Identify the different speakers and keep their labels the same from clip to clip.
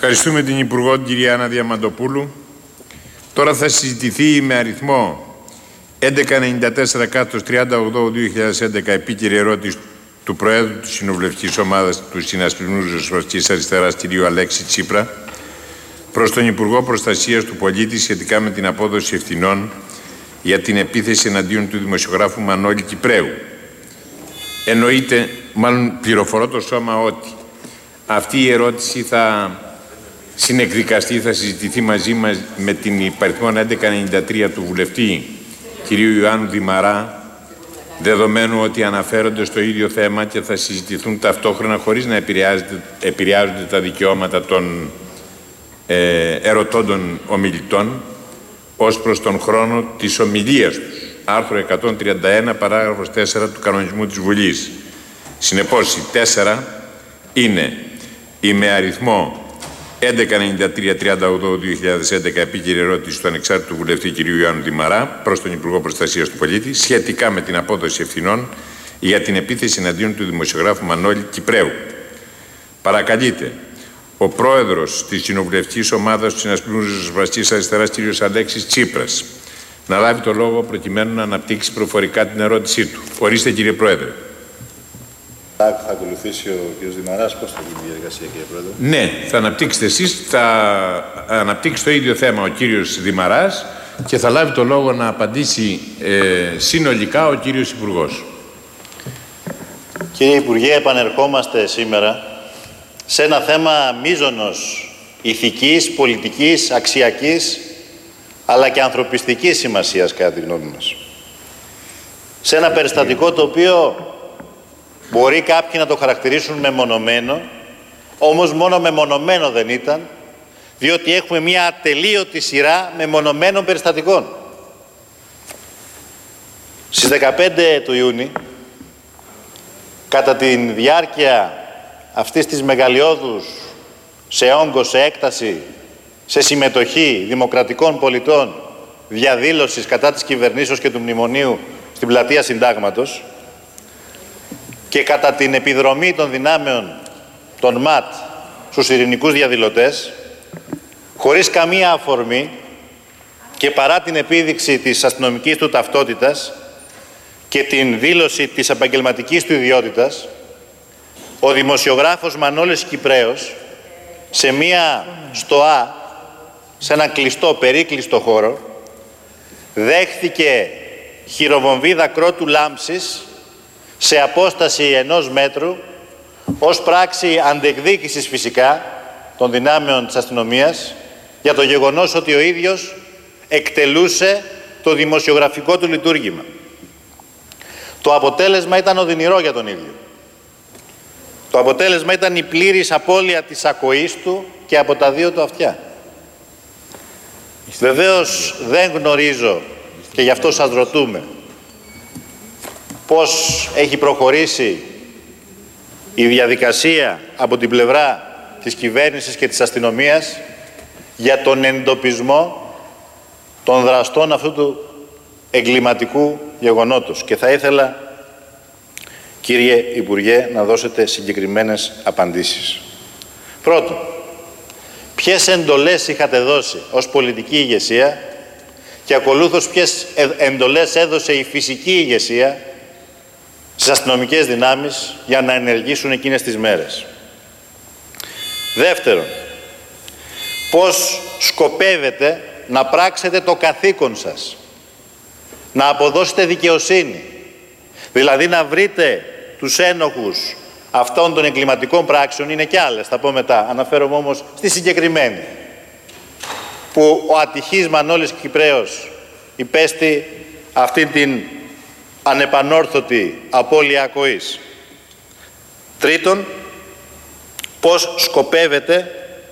Speaker 1: Ευχαριστούμε την Υπουργό, την κυρία Άννα Διαμαντοπούλου. Τώρα θα συζητηθεί με αριθμό 1194/38/2011 επίκαιρη ερώτηση του Προέδρου της Κοινοβουλευτικής Ομάδας του Συνασπισμού Ριζοσπαστικής Αριστεράς, κ. Αλέξη Τσίπρα, προς τον Υπουργό Προστασίας του Πολίτη σχετικά με την απόδοση ευθυνών για την επίθεση εναντίον του δημοσιογράφου Μανώλη Κυπραίου. Εννοείται, μάλλον πληροφορώ το Σώμα ότι αυτή η ερώτηση θα συνεκδικαστεί, θα συζητηθεί μαζί με την υπαριθμόν 1193 του βουλευτή κ. Ιωάννου Δημαρά, δεδομένου ότι αναφέρονται στο ίδιο θέμα και θα συζητηθούν ταυτόχρονα χωρίς να επηρεάζονται τα δικαιώματα των ερωτώντων ομιλητών ως προς τον χρόνο της ομιλίας τους. Άρθρο 131, παράγραφος 4 του κανονισμού της Βουλής. Συνεπώς, η 4 είναι η με αριθμό 1193/38/2011 επίκαιρη ερώτηση του ανεξάρτητου βουλευτή κ. Ιωάννου Δημαρά προς τον Υπουργό Προστασίας του Πολίτη σχετικά με την απόδοση ευθυνών για την επίθεση εναντίον του δημοσιογράφου Μανώλη Κυπραίου. Παρακαλείται ο πρόεδρος της Κοινοβουλευτικής Ομάδας του Συνασπισμού Ριζοσπαστικής Αριστεράς, κ. Αλέξης Τσίπρας, να λάβει το λόγο προκειμένου να αναπτύξει προφορικά την ερώτησή του. Ορίστε, κύριε Πρόεδρε.
Speaker 2: Θα ακολουθήσει ο κ. Δημαράς. Πώς θα γίνει η διαδικασία, κύριε Πρόεδρε?
Speaker 1: Ναι, θα αναπτύξετε εσείς, θα αναπτύξει το ίδιο θέμα ο κύριος Δημαράς και θα λάβει το λόγο να απαντήσει συνολικά ο κύριος Υπουργός.
Speaker 2: Κύριε Υπουργέ, επανερχόμαστε σήμερα σε ένα θέμα μείζωνος ηθικής, πολιτικής, αξιακής αλλά και ανθρωπιστικής σημασίας, κατά τη γνώμη μας. Σε ένα περιστατικό το οποίο μπορεί κάποιοι να το χαρακτηρίσουν μεμονωμένο, όμως μόνο μεμονωμένο δεν ήταν, διότι έχουμε μια ατελείωτη σειρά μεμονωμένων περιστατικών. Στις 15 του Ιούνιου, κατά τη διάρκεια αυτής της μεγαλειώδους σε όγκο, σε έκταση, σε συμμετοχή δημοκρατικών πολιτών διαδήλωσης κατά της κυβερνήσεως και του μνημονίου στην πλατεία Συντάγματος και κατά την επιδρομή των δυνάμεων των ΜΑΤ στους ειρηνικούς διαδηλωτές, χωρίς καμία αφορμή και παρά την επίδειξη της αστυνομικής του ταυτότητας και την δήλωση της επαγγελματικής του ιδιότητας, ο δημοσιογράφος Μανώλης Κυπραίος σε μία στοά, σε έναν κλειστό, περίκλειστο χώρο, δέχθηκε χειροβομβίδα κρότου λάμψης σε απόσταση 1 μέτρου ως πράξη αντεκδίκησης φυσικά των δυνάμεων της αστυνομίας για το γεγονός ότι ο ίδιος εκτελούσε το δημοσιογραφικό του λειτουργήμα. Το αποτέλεσμα ήταν οδυνηρό για τον ίδιο. Το αποτέλεσμα ήταν η πλήρης απώλεια της ακοής του και από τα 2 του αυτιά. Βεβαίως δεν γνωρίζω και γι' αυτό σας ρωτούμε πώς έχει προχωρήσει η διαδικασία από την πλευρά της κυβέρνησης και της αστυνομίας για τον εντοπισμό των δραστών αυτού του εγκληματικού γεγονότος. Και θα ήθελα, κύριε Υπουργέ, να δώσετε συγκεκριμένες απαντήσεις. Πρώτον, ποιες εντολές είχατε δώσει ως πολιτική ηγεσία και ακολούθως ποιες εντολές έδωσε η φυσική ηγεσία στις αστυνομικές δυνάμεις για να ενεργήσουν εκείνες τις μέρες. Δεύτερον, πώς σκοπεύετε να πράξετε το καθήκον σας, να αποδώσετε δικαιοσύνη, δηλαδή να βρείτε τους ένοχους αυτών των εγκληματικών πράξεων, είναι και άλλες, θα πω μετά, αναφέρομαι όμως στη συγκεκριμένη, που ο ατυχής Μανώλης Κυπραίος υπέστη αυτή την ανεπανόρθωτη απώλεια ακοής. Τρίτον, πώς σκοπεύετε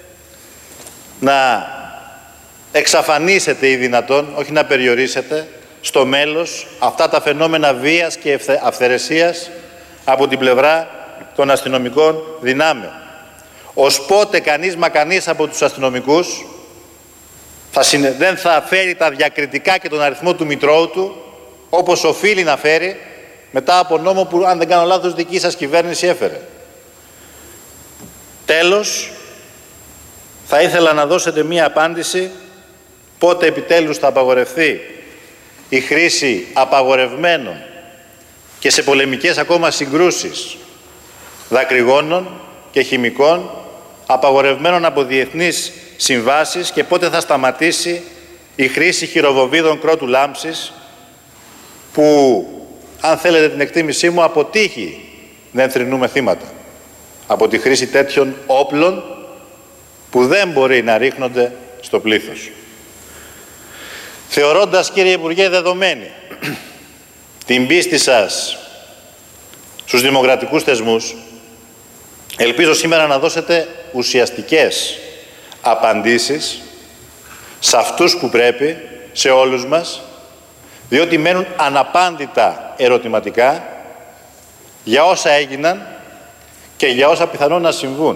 Speaker 2: να εξαφανίσετε ή δυνατόν, όχι να περιορίσετε, στο μέλος αυτά τα φαινόμενα βίας και αυθαιρεσίας από την πλευρά των αστυνομικών δυνάμεων. Ως πότε κανείς μα κανείς από τους αστυνομικούς δεν θα φέρει τα διακριτικά και τον αριθμό του μητρώου του όπως οφείλει να φέρει μετά από νόμο που, αν δεν κάνω λάθος, δική σας κυβέρνηση έφερε. Τέλος, Θα ήθελα να δώσετε μία απάντηση πότε επιτέλους θα απαγορευτεί η χρήση απαγορευμένων και σε πολεμικές ακόμα συγκρούσεις δακρυγόνων και χημικών, απαγορευμένων από διεθνείς συμβάσεις, και πότε θα σταματήσει η χρήση χειροβοβίδων κρότου λάμψης που, αν θέλετε την εκτίμησή μου, αποτύχει να ενθρηνούμε θύματα από τη χρήση τέτοιων όπλων που δεν μπορεί να ρίχνονται στο πλήθος. Θεωρώντας, κύριε Υπουργέ, δεδομένη την πίστη σας στους δημοκρατικούς θεσμούς, ελπίζω σήμερα να δώσετε ουσιαστικές απαντήσεις σε αυτούς που πρέπει, σε όλους μας, διότι μένουν αναπάντητα ερωτηματικά για όσα έγιναν και για όσα πιθανόν να συμβούν.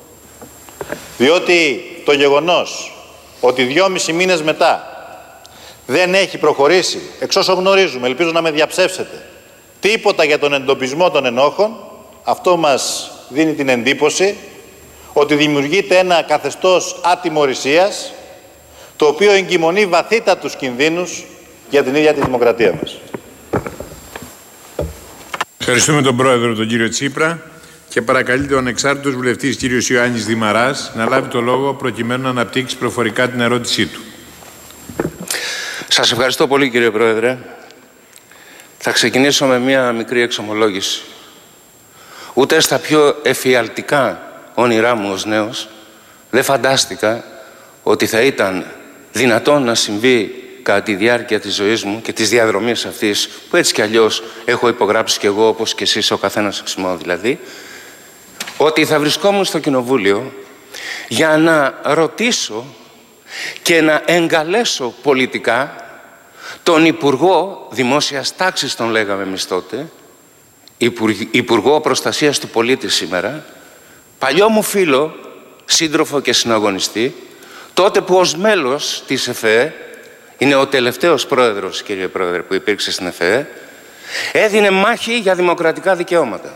Speaker 2: Διότι το γεγονός ότι 2,5 μήνες μετά δεν έχει προχωρήσει, εξ όσων γνωρίζουμε, ελπίζω να με διαψεύσετε, τίποτα για τον εντοπισμό των ενόχων, αυτό μας δίνει την εντύπωση ότι δημιουργείται ένα καθεστώς ατιμωρησίας, το οποίο εγκυμονεί βαθύτατους κινδύνους για την ίδια τη δημοκρατία μας.
Speaker 1: Ευχαριστούμε τον Πρόεδρο, τον κύριο Τσίπρα, και παρακαλείται ο ανεξάρτητος βουλευτής κύριος Ιωάννης Δημαράς να λάβει το λόγο προκειμένου να αναπτύξει προφορικά την ερώτησή του.
Speaker 3: Σας ευχαριστώ πολύ, κύριε Πρόεδρε. Θα ξεκινήσω με μία μικρή εξομολόγηση. Ούτε στα πιο εφιαλτικά όνειρά μου ως νέος δεν φαντάστηκα ότι θα ήταν δυνατόν να συμβεί κατά τη διάρκεια της ζωής μου και της διαδρομής αυτής, που έτσι κι αλλιώς έχω υπογράψει κι εγώ, όπως κι εσείς, ο καθένας εξημών δηλαδή, ότι θα βρισκόμουν στο Κοινοβούλιο για να ρωτήσω και να εγκαλέσω πολιτικά τον Υπουργό Δημόσιας Τάξης, τον λέγαμε εμείς τότε, Υπουργό Προστασίας του Πολίτη σήμερα, παλιό μου φίλο, σύντροφο και συναγωνιστή, τότε που ως μέλος της ΕΦΕ, είναι ο τελευταίος πρόεδρος, κύριε Πρόεδρε, που υπήρξε στην ΕΦΕ, έδινε μάχη για δημοκρατικά δικαιώματα.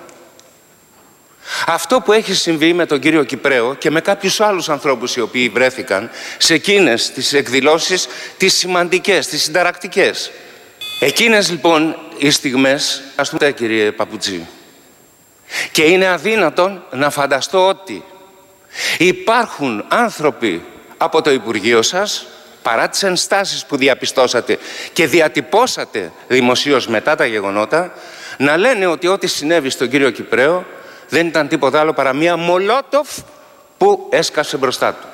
Speaker 3: Αυτό που έχει συμβεί με τον κύριο Κυπραίο και με κάποιους άλλους ανθρώπους οι οποίοι βρέθηκαν σε εκείνες τις εκδηλώσεις, τις σημαντικές, τις συνταρακτικές. Εκείνες λοιπόν οι στιγμές, ας πούμε, κύριε Παπουτσί, και είναι αδύνατον να φανταστώ ότι υπάρχουν άνθρωποι από το Υπουργείο σας, παρά τις ενστάσεις που διαπιστώσατε και διατυπώσατε δημοσίως μετά τα γεγονότα, να λένε ότι ό,τι συνέβη στον κύριο Κυπραίο δεν ήταν τίποτα άλλο παρά μία μολότοφ που έσκασε μπροστά του.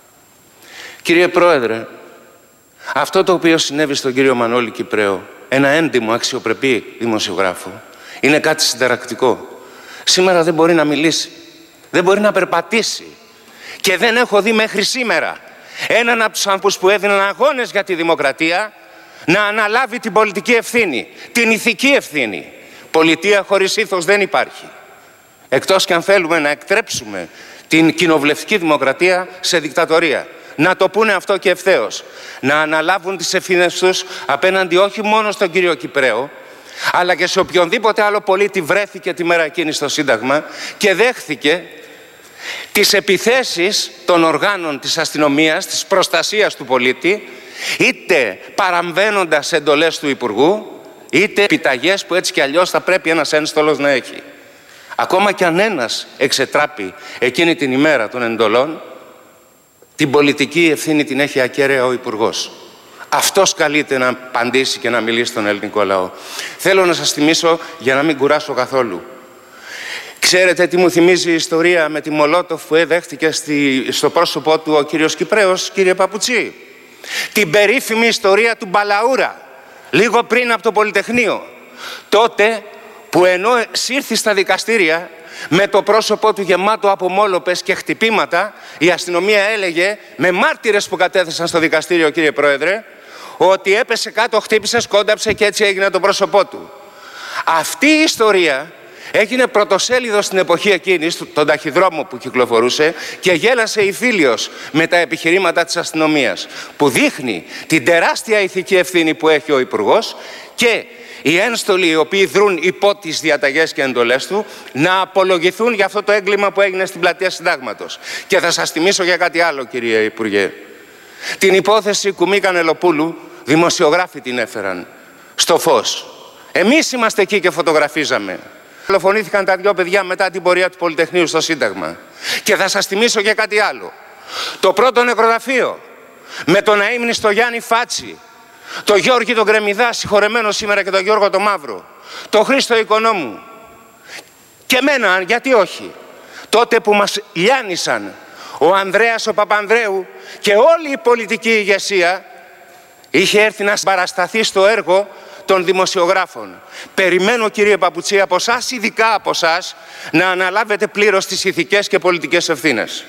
Speaker 3: Κύριε Πρόεδρε, αυτό το οποίο συνέβη στον κύριο Μανώλη Κυπραίο, ένα έντιμο αξιοπρεπή δημοσιογράφο, είναι κάτι συνταρακτικό. Σήμερα δεν μπορεί να μιλήσει, δεν μπορεί να περπατήσει, και δεν έχω δει μέχρι σήμερα έναν από τους άνθρωπους που έδιναν αγώνες για τη δημοκρατία να αναλάβει την πολιτική ευθύνη, την ηθική ευθύνη. Πολιτεία χωρίς ήθος δεν υπάρχει. Εκτός και αν θέλουμε να εκτρέψουμε την κοινοβουλευτική δημοκρατία σε δικτατορία. Να το πούνε αυτό και ευθέως. Να αναλάβουν τις ευθύνες τους απέναντι όχι μόνο στον κύριο Κυπραίο, αλλά και σε οποιονδήποτε άλλο πολίτη βρέθηκε τη μέρα εκείνη στο Σύνταγμα και δέχθηκε τις επιθέσεις των οργάνων της αστυνομίας, της προστασίας του πολίτη, είτε παραμβαίνοντας εντολές του Υπουργού, είτε επιταγές που έτσι κι αλλιώς θα πρέπει ένας ένστολος να έχει. Ακόμα κι αν ένας εξετράπει εκείνη την ημέρα των εντολών, την πολιτική ευθύνη την έχει ακέραια ο Υπουργός. Αυτός καλείται να απαντήσει και να μιλήσει στον ελληνικό λαό. Θέλω να σας θυμίσω, για να μην κουράσω καθόλου, ξέρετε τι μου θυμίζει η ιστορία με τη μολότοφ που δέχτηκε στο πρόσωπό του ο κύριος Κυπραίος, κύριε Παπουτσί? Την περίφημη ιστορία του Μπαλαούρα, λίγο πριν από το Πολυτεχνείο. Τότε που ενώ σύρθη στα δικαστήρια με το πρόσωπό του γεμάτο από μόλοπες και χτυπήματα, η αστυνομία έλεγε, με μάρτυρες που κατέθεσαν στο δικαστήριο, κύριε Πρόεδρε, ότι έπεσε κάτω, χτύπησε, σκόνταψε και έτσι έγινε το πρόσωπό του. Αυτή η ιστορία έγινε πρωτοσέλιδο στην εποχή εκείνη, τον ταχυδρόμο που κυκλοφορούσε, και γέλασε η Φίλιος με τα επιχειρήματα της αστυνομίας, που δείχνει την τεράστια ηθική ευθύνη που έχει ο Υπουργός και οι ένστολοι οι οποίοι δρούν υπό τις διαταγές και εντολές του να απολογηθούν για αυτό το έγκλημα που έγινε στην πλατεία Συντάγματος. Και θα σας θυμίσω για κάτι άλλο, κύριε Υπουργέ. Την υπόθεση Κουμί Κανελοπούλου, δημοσιογράφοι την έφεραν στο φως. Εμείς είμαστε εκεί και φωτογραφίζαμε. Δολοφονήθηκαν τα δυο παιδιά μετά την πορεία του Πολυτεχνείου στο Σύνταγμα. Και θα σας θυμίσω και κάτι άλλο. Το πρώτο νεκροταφείο με τον αείμνηστο Γιάννη Φάτσι, το Γιώργη τον Κρεμιδά, συγχωρεμένο σήμερα, και τον Γιώργο τον Μαύρο, το Χρήστο Οικονόμου και εμένα, γιατί όχι, τότε που μας λιάνισαν ο Ανδρέας ο Παπανδρέου και όλη η πολιτική ηγεσία είχε έρθει να παρασταθεί στο έργο των δημοσιογράφων. Περιμένω, κύριε Παπουτσή, από εσάς, ειδικά από εσάς, να αναλάβετε πλήρως τις ηθικές και πολιτικές ευθύνες.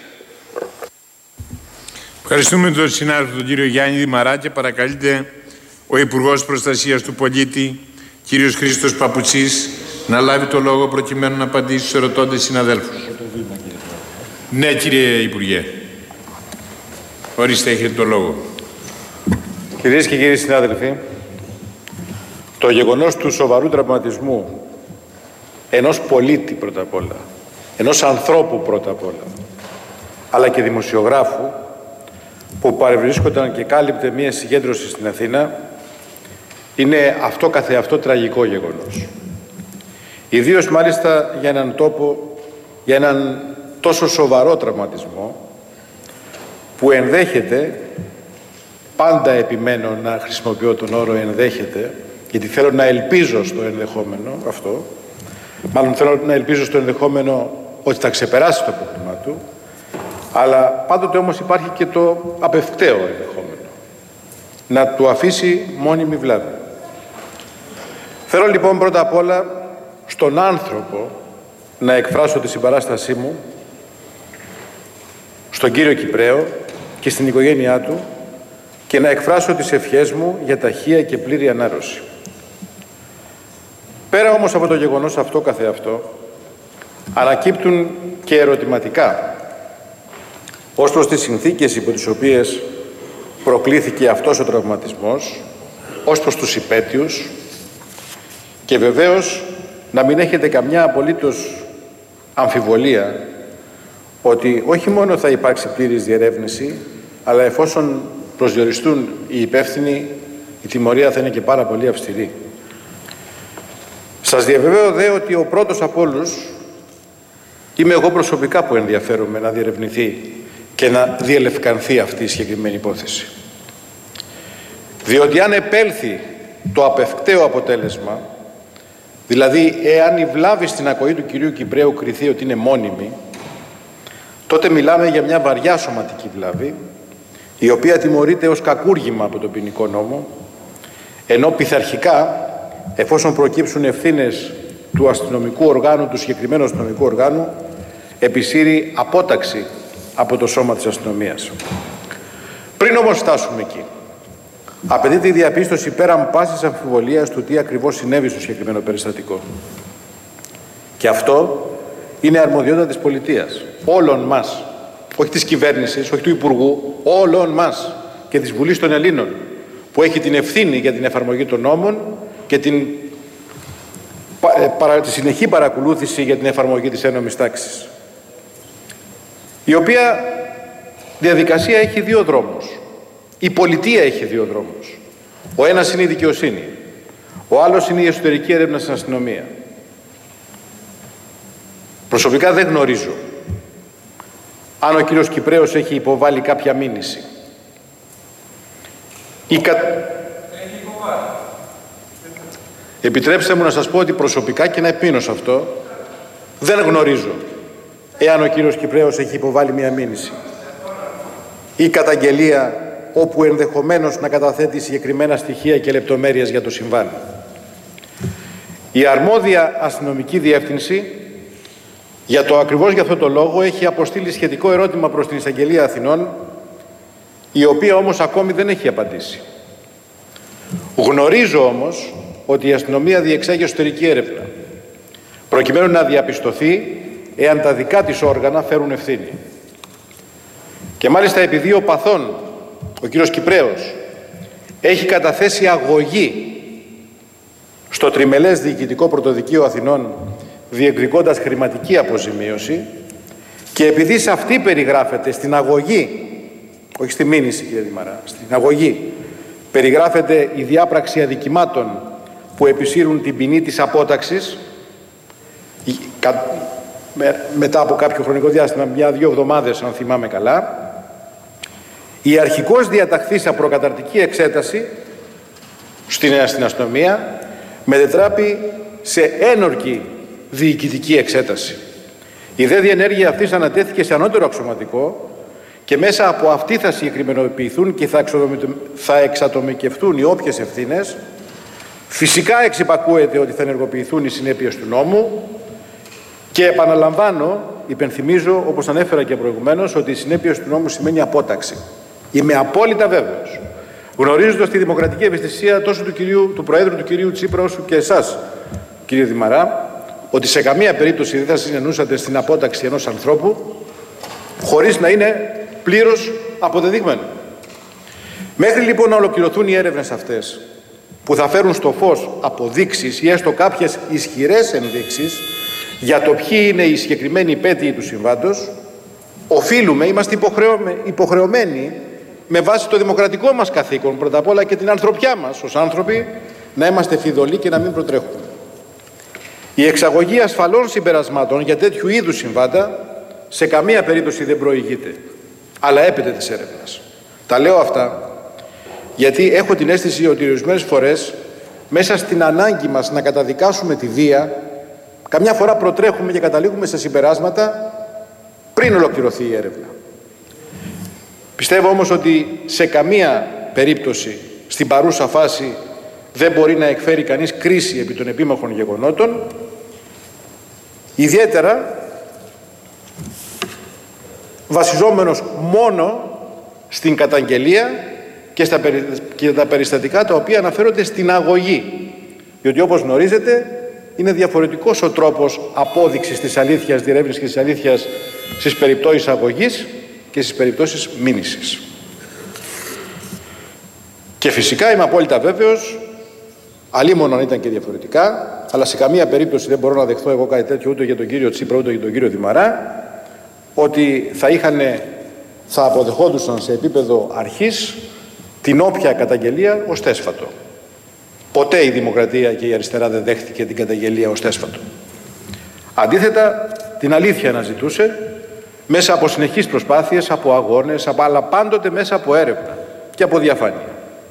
Speaker 1: Ευχαριστούμε τον συνάδελφο τον κύριο Γιάννη Δημαρά και παρακαλείται ο Υπουργός Προστασίας του Πολίτη, κύριος Χρήστος Παπουτσής, να λάβει το λόγο προκειμένου να απαντήσει στους ερωτώντες συναδέλφους. Ναι, κύριε Υπουργέ. Ορίστε, έχετε το λόγο.
Speaker 4: Κυρίες και κύριοι συνάδελφοι, το γεγονός του σοβαρού τραυματισμού ενός πολίτη πρώτα απ' όλα, ενός ανθρώπου πρώτα απ' όλα, αλλά και δημοσιογράφου που παρευρίσκονταν και κάλυπτε μία συγκέντρωση στην Αθήνα, είναι αυτό καθεαυτό τραγικό γεγονός. Ιδίως μάλιστα για έναν τόπο, για έναν τόσο σοβαρό τραυματισμό που ενδέχεται, πάντα επιμένω να χρησιμοποιώ τον όρο ενδέχεται, γιατί θέλω να ελπίζω στο ενδεχόμενο αυτό, μάλλον θέλω να ελπίζω στο ενδεχόμενο ότι θα ξεπεράσει το πρόβλημα του, αλλά πάντοτε όμως υπάρχει και το απευκταίο ενδεχόμενο, να του αφήσει μόνιμη βλάβη. Θέλω λοιπόν πρώτα απ' όλα στον άνθρωπο να εκφράσω τη συμπαράστασή μου, στον κύριο Κυπραίο και στην οικογένειά του, και να εκφράσω τις ευχές μου για ταχεία και πλήρη ανάρρωση. Πέρα όμως από το γεγονός αυτό καθεαυτό, ανακύπτουν και ερωτηματικά ως προς τις συνθήκες υπό τις οποίες προκλήθηκε αυτός ο τραυματισμός, ως προς τους υπαίτιους, και βεβαίως να μην έχετε καμιά απολύτως αμφιβολία ότι όχι μόνο θα υπάρξει πλήρης διερεύνηση, αλλά εφόσον προσδιοριστούν οι υπεύθυνοι, η τιμωρία θα είναι και πάρα πολύ αυστηρή. Σας διαβεβαίω δε ότι ο πρώτος από όλους είμαι εγώ προσωπικά που ενδιαφέρομαι να διερευνηθεί και να διελευκανθεί αυτή η συγκεκριμένη υπόθεση. Διότι αν επέλθει το απευκταίο αποτέλεσμα, δηλαδή εάν η βλάβη στην ακοή του κυρίου Κυπραίου κριθεί ότι είναι μόνιμη, τότε μιλάμε για μια βαριά σωματική βλάβη, η οποία τιμωρείται ως κακούργημα από τον ποινικό νόμο, ενώ πειθαρχικά, εφόσον προκύψουν ευθύνες του αστυνομικού οργάνου, του συγκεκριμένου αστυνομικού οργάνου, επισύρει απόταξη από το σώμα της αστυνομίας. Πριν όμως φτάσουμε εκεί, απαιτείται η διαπίστωση πέραν πάσης αμφιβολίας του τι ακριβώς συνέβη στο συγκεκριμένο περιστατικό. Και αυτό είναι αρμοδιότητα της πολιτείας, όλων μας, όχι της κυβέρνησης, όχι του Υπουργού, όλων μας και της Βουλής των Ελλήνων, που έχει την ευθύνη για την εφαρμογή των νόμων και τη συνεχή παρακολούθηση για την εφαρμογή της ένομης τάξης, η οποία διαδικασία έχει δύο δρόμους. Η πολιτεία έχει δύο δρόμους. Ο ένας είναι η δικαιοσύνη, ο άλλος είναι η εσωτερική έρευνα στην αστυνομία. Προσωπικά δεν γνωρίζω αν ο κύριος Κυπραίος έχει υποβάλει κάποια μήνυση. Επιτρέψτε μου να σας πω ότι προσωπικά, και να επιμείνω σε αυτό, δεν γνωρίζω εάν ο κύριος Κυπραίος έχει υποβάλει μια μήνυση ή καταγγελία όπου ενδεχομένως να καταθέτει συγκεκριμένα στοιχεία και λεπτομέρειες για το συμβάν. Η αρμόδια αστυνομική διεύθυνση ακριβώς για αυτό το λόγο έχει αποστείλει σχετικό ερώτημα προς την Εισαγγελία Αθηνών, η οποία όμως ακόμη δεν έχει απαντήσει. Γνωρίζω όμως ότι η αστυνομία διεξάγει εσωτερική έρευνα, προκειμένου να διαπιστωθεί εάν τα δικά της όργανα φέρουν ευθύνη. Και μάλιστα επειδή ο παθών, ο κύριος Κυπραίος, έχει καταθέσει αγωγή στο τριμελές διοικητικό πρωτοδικείο Αθηνών, διεκδικώντας χρηματική αποζημίωση, και επειδή σε αυτή περιγράφεται στην αγωγή, όχι στη μήνυση κύριε Δημαρά, στην αγωγή περιγράφεται η διάπραξη αδικημάτων που επισύρουν την ποινή της απόταξης, μετά από κάποιο χρονικό διάστημα, 1-2 εβδομάδες αν θυμάμαι καλά, η αρχικώς διαταχθήσα προκαταρτική εξέταση στην αστυνομία μετετράπη σε ένορκη διοικητική εξέταση. Η δε διενέργεια αυτής ανατέθηκε σε ανώτερο αξιωματικό και μέσα από αυτή θα συγκεκριμενοποιηθούν και θα εξατομικευτούν οι όποιες ευθύνες. Φυσικά εξυπακούεται ότι θα ενεργοποιηθούν οι συνέπειες του νόμου και επαναλαμβάνω, υπενθυμίζω, όπως ανέφερα και προηγουμένως, ότι οι συνέπειες του νόμου σημαίνει απόταξη. Είμαι απόλυτα βέβαιος, γνωρίζοντας τη δημοκρατική ευαισθησία τόσο του Προέδρου του κυρίου Τσίπρα όσο και εσάς κύριε Δημαρά, ότι σε καμία περίπτωση δεν θα συνενούσατε στην απόταξη ενός ανθρώπου χωρίς να είναι πλήρως αποδεδειγμένο. Μέχρι λοιπόν να ολοκληρωθούν οι έρευνες αυτές, που θα φέρουν στο φως αποδείξεις ή έστω κάποιες ισχυρές ενδείξεις για το ποιοι είναι οι συγκεκριμένοι υπέτειοι του συμβάντος, οφείλουμε, είμαστε υποχρεωμένοι με βάση το δημοκρατικό μας καθήκον, πρώτα απ' όλα και την ανθρωπιά μας ως άνθρωποι, να είμαστε φιδωλοί και να μην προτρέχουμε. Η εξαγωγή ασφαλών συμπερασμάτων για τέτοιου είδους συμβάντα σε καμία περίπτωση δεν προηγείται, αλλά έπεται της έρευνας. Τα λέω αυτά γιατί έχω την αίσθηση ότι ορισμένες φορές μέσα στην ανάγκη μας να καταδικάσουμε τη βία, καμιά φορά προτρέχουμε και καταλήγουμε σε συμπεράσματα πριν ολοκληρωθεί η έρευνα. Πιστεύω όμως ότι σε καμία περίπτωση στην παρούσα φάση δεν μπορεί να εκφέρει κανείς κρίση επί των επίμαχων γεγονότων, ιδιαίτερα βασιζόμενος μόνο στην καταγγελία και τα περιστατικά τα οποία αναφέρονται στην αγωγή. Διότι όπως γνωρίζετε είναι διαφορετικός ο τρόπος απόδειξης της αλήθειας, διερεύνησης και της αλήθειας στις περιπτώσεις αγωγής και στις περιπτώσεις μήνυσης. Και φυσικά είμαι απόλυτα βέβαιος, αλίμονο αν ήταν και διαφορετικά, αλλά σε καμία περίπτωση δεν μπορώ να δεχθώ εγώ κάτι τέτοιο ούτε για τον κύριο Τσίπρα ούτε για τον κύριο Δημαρά, ότι θα αποδεχόντουσαν σε επίπεδο αρχής την όποια καταγγελία ως θέσφατο. Ποτέ η Δημοκρατία και η αριστερά δεν δέχτηκε την καταγγελία ως θέσφατο. Αντίθετα, την αλήθεια αναζητούσε μέσα από συνεχείς προσπάθειες, από αγώνες, αλλά πάντοτε μέσα από έρευνα και από διαφάνεια.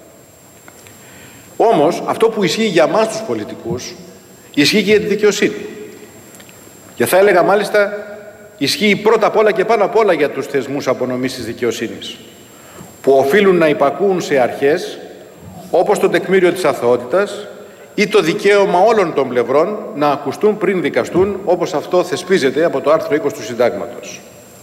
Speaker 4: Όμως, αυτό που ισχύει για μας τους πολιτικούς, ισχύει και για τη δικαιοσύνη. Και θα έλεγα μάλιστα, ισχύει πρώτα απ' όλα και πάνω απ' όλα για τους θεσμούς απονομής της δικαιοσύνης, που οφείλουν να υπακούουν σε αρχές όπως το τεκμήριο της αθωότητας ή το δικαίωμα όλων των πλευρών να ακουστούν πριν δικαστούν, όπως αυτό θεσπίζεται από το άρθρο 20 του Συντάγματος.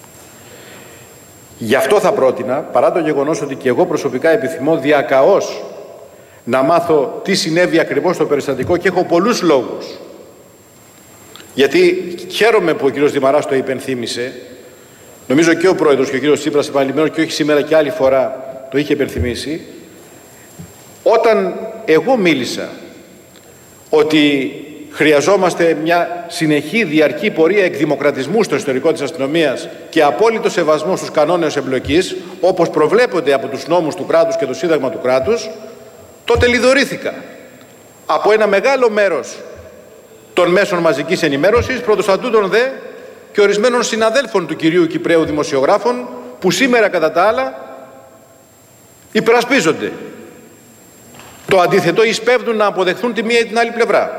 Speaker 4: Γι' αυτό θα πρότεινα, παρά το γεγονός ότι και εγώ προσωπικά επιθυμώ διακαώς να μάθω τι συνέβη ακριβώς στο περιστατικό και έχω πολλούς λόγους, γιατί χαίρομαι που ο κύριος Δημαράς το υπενθύμησε, νομίζω και ο πρόεδρος και ο κύριος Τσίπρας επανειλημμένος και όχι σήμερα και άλλη φορά το είχε υπενθυμίσει, όταν εγώ μίλησα ότι χρειαζόμαστε μια συνεχή διαρκή πορεία εκδημοκρατισμού στο ιστορικό της αστυνομίας και απόλυτο σεβασμό στους κανόνες εμπλοκής, όπως προβλέπονται από τους νόμους του κράτους και το Σύνταγμα του κράτους, τότε λιδωρήθηκα από ένα μεγάλο μέρος των μέσων μαζικής ενημέρωσης, πρωτοστατούντων δε και ορισμένων συναδέλφων του κυρίου Κυπραίου δημοσιογράφων, που σήμερα κατά τα άλλα υπερασπίζονται το αντίθετο ή σπέβδουν να αποδεχθούν τη μία ή την άλλη πλευρά.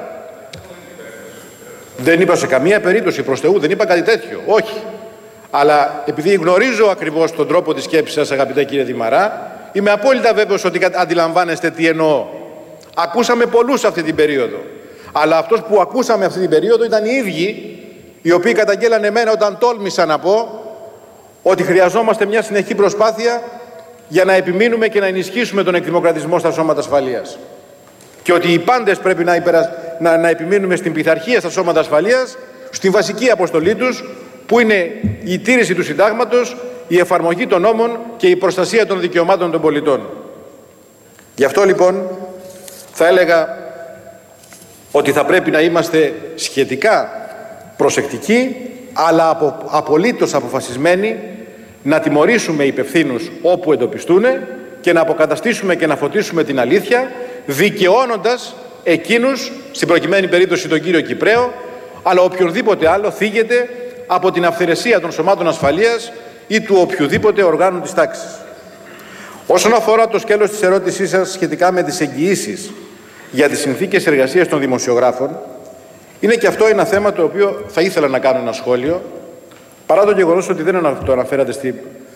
Speaker 4: Δεν είπα σε καμία περίπτωση, προς Θεού, δεν είπα κάτι τέτοιο, όχι. Αλλά επειδή γνωρίζω ακριβώς τον τρόπο της σκέψης σας, αγαπητέ κύριε Δημαρά, είμαι απόλυτα βέβαιος ότι αντιλαμβάνεστε τι εννοώ. Ακούσαμε πολλούς αυτή την περίοδο. Αλλά αυτός που ακούσαμε αυτή την περίοδο ήταν οι ίδιοι οι οποίοι καταγγέλανε εμένα όταν τόλμησα να πω ότι χρειαζόμαστε μια συνεχή προσπάθεια για να επιμείνουμε και να ενισχύσουμε τον εκδημοκρατισμό στα σώματα ασφαλείας. Και ότι οι πάντες πρέπει να επιμείνουμε στην πειθαρχία στα σώματα ασφαλείας, στην βασική αποστολή τους, που είναι η τήρηση του Συντάγματος, η εφαρμογή των νόμων και η προστασία των δικαιωμάτων των πολιτών. Γι' αυτό λοιπόν θα έλεγα ότι θα πρέπει να είμαστε σχετικά προσεκτικοί, αλλά απολύτως αποφασισμένοι να τιμωρήσουμε υπευθύνους όπου εντοπιστούν και να αποκαταστήσουμε και να φωτίσουμε την αλήθεια, δικαιώνοντας εκείνους, στην προκειμένη περίπτωση τον κύριο Κυπραίο, αλλά οποιονδήποτε άλλο θίγεται από την αυθαιρεσία των σωμάτων ασφαλείας ή του οποιοδήποτε οργάνου της τάξης. Όσον αφορά το σκέλος της ερώτησής σας σχετικά με τις εγγυήσεις για τις συνθήκες εργασίας των δημοσιογράφων, είναι και αυτό ένα θέμα το οποίο θα ήθελα να κάνω ένα σχόλιο, παρά το γεγονός ότι δεν το αναφέρατε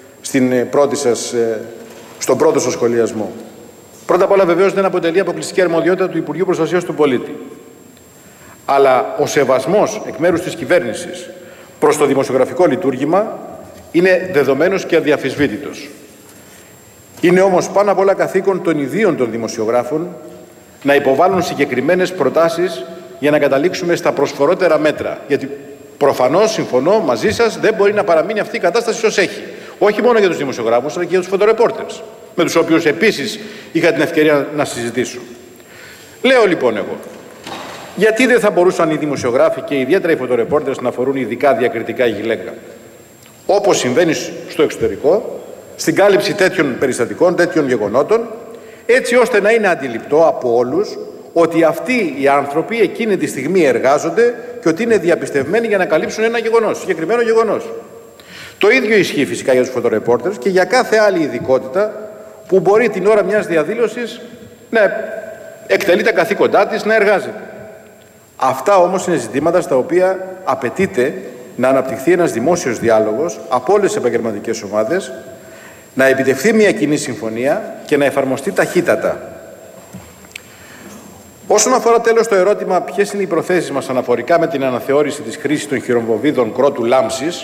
Speaker 4: στον πρώτο σας σχολιασμό. Πρώτα απ' όλα, βεβαίως, δεν αποτελεί αποκλειστική αρμοδιότητα του Υπουργείου Προστασίας του Πολίτη. Αλλά ο σεβασμός εκ μέρους της κυβέρνησης προς το δημοσιογραφικό λειτουργήμα είναι δεδομένος και αδιαφυσβήτητος. Είναι όμως πάνω απ' όλα καθήκον των ιδίων των δημοσιογράφων να υποβάλουν συγκεκριμένες προτάσεις για να καταλήξουμε στα προσφορότερα μέτρα. Γιατί προφανώς, συμφωνώ μαζί σας, δεν μπορεί να παραμείνει αυτή η κατάσταση ως έχει. Όχι μόνο για τους δημοσιογράφους, αλλά και για τους φωτορεπόρτερς, με τους οποίους επίσης είχα την ευκαιρία να συζητήσω. Λέω λοιπόν εγώ, γιατί δεν θα μπορούσαν οι δημοσιογράφοι και ιδιαίτερα οι φωτορεπόρτερς να φορούν ειδικά διακριτικά γυλαίκα, όπως συμβαίνει στο εξωτερικό, στην κάλυψη τέτοιων περιστατικών, τέτοιων γεγονότων, έτσι ώστε να είναι αντιληπτό από όλους ότι αυτοί οι άνθρωποι εκείνη τη στιγμή εργάζονται και ότι είναι διαπιστευμένοι για να καλύψουν ένα γεγονός, συγκεκριμένο γεγονός. Το ίδιο ισχύει φυσικά για τους φωτορεπόρτερς και για κάθε άλλη ειδικότητα που μπορεί την ώρα μιας διαδήλωσης να εκτελεί τα καθήκοντά της, να εργάζεται. Αυτά όμως είναι ζητήματα στα οποία απαιτείται να αναπτυχθεί ένας δημόσιος διάλογος από όλες τις επαγγελματικές ομάδες, να επιτευχθεί μια κοινή συμφωνία και να εφαρμοστεί ταχύτατα. Όσον αφορά τέλος το ερώτημα ποιες είναι οι προθέσεις μας αναφορικά με την αναθεώρηση της χρήσης των χειροβομβίδων κρότου λάμψης,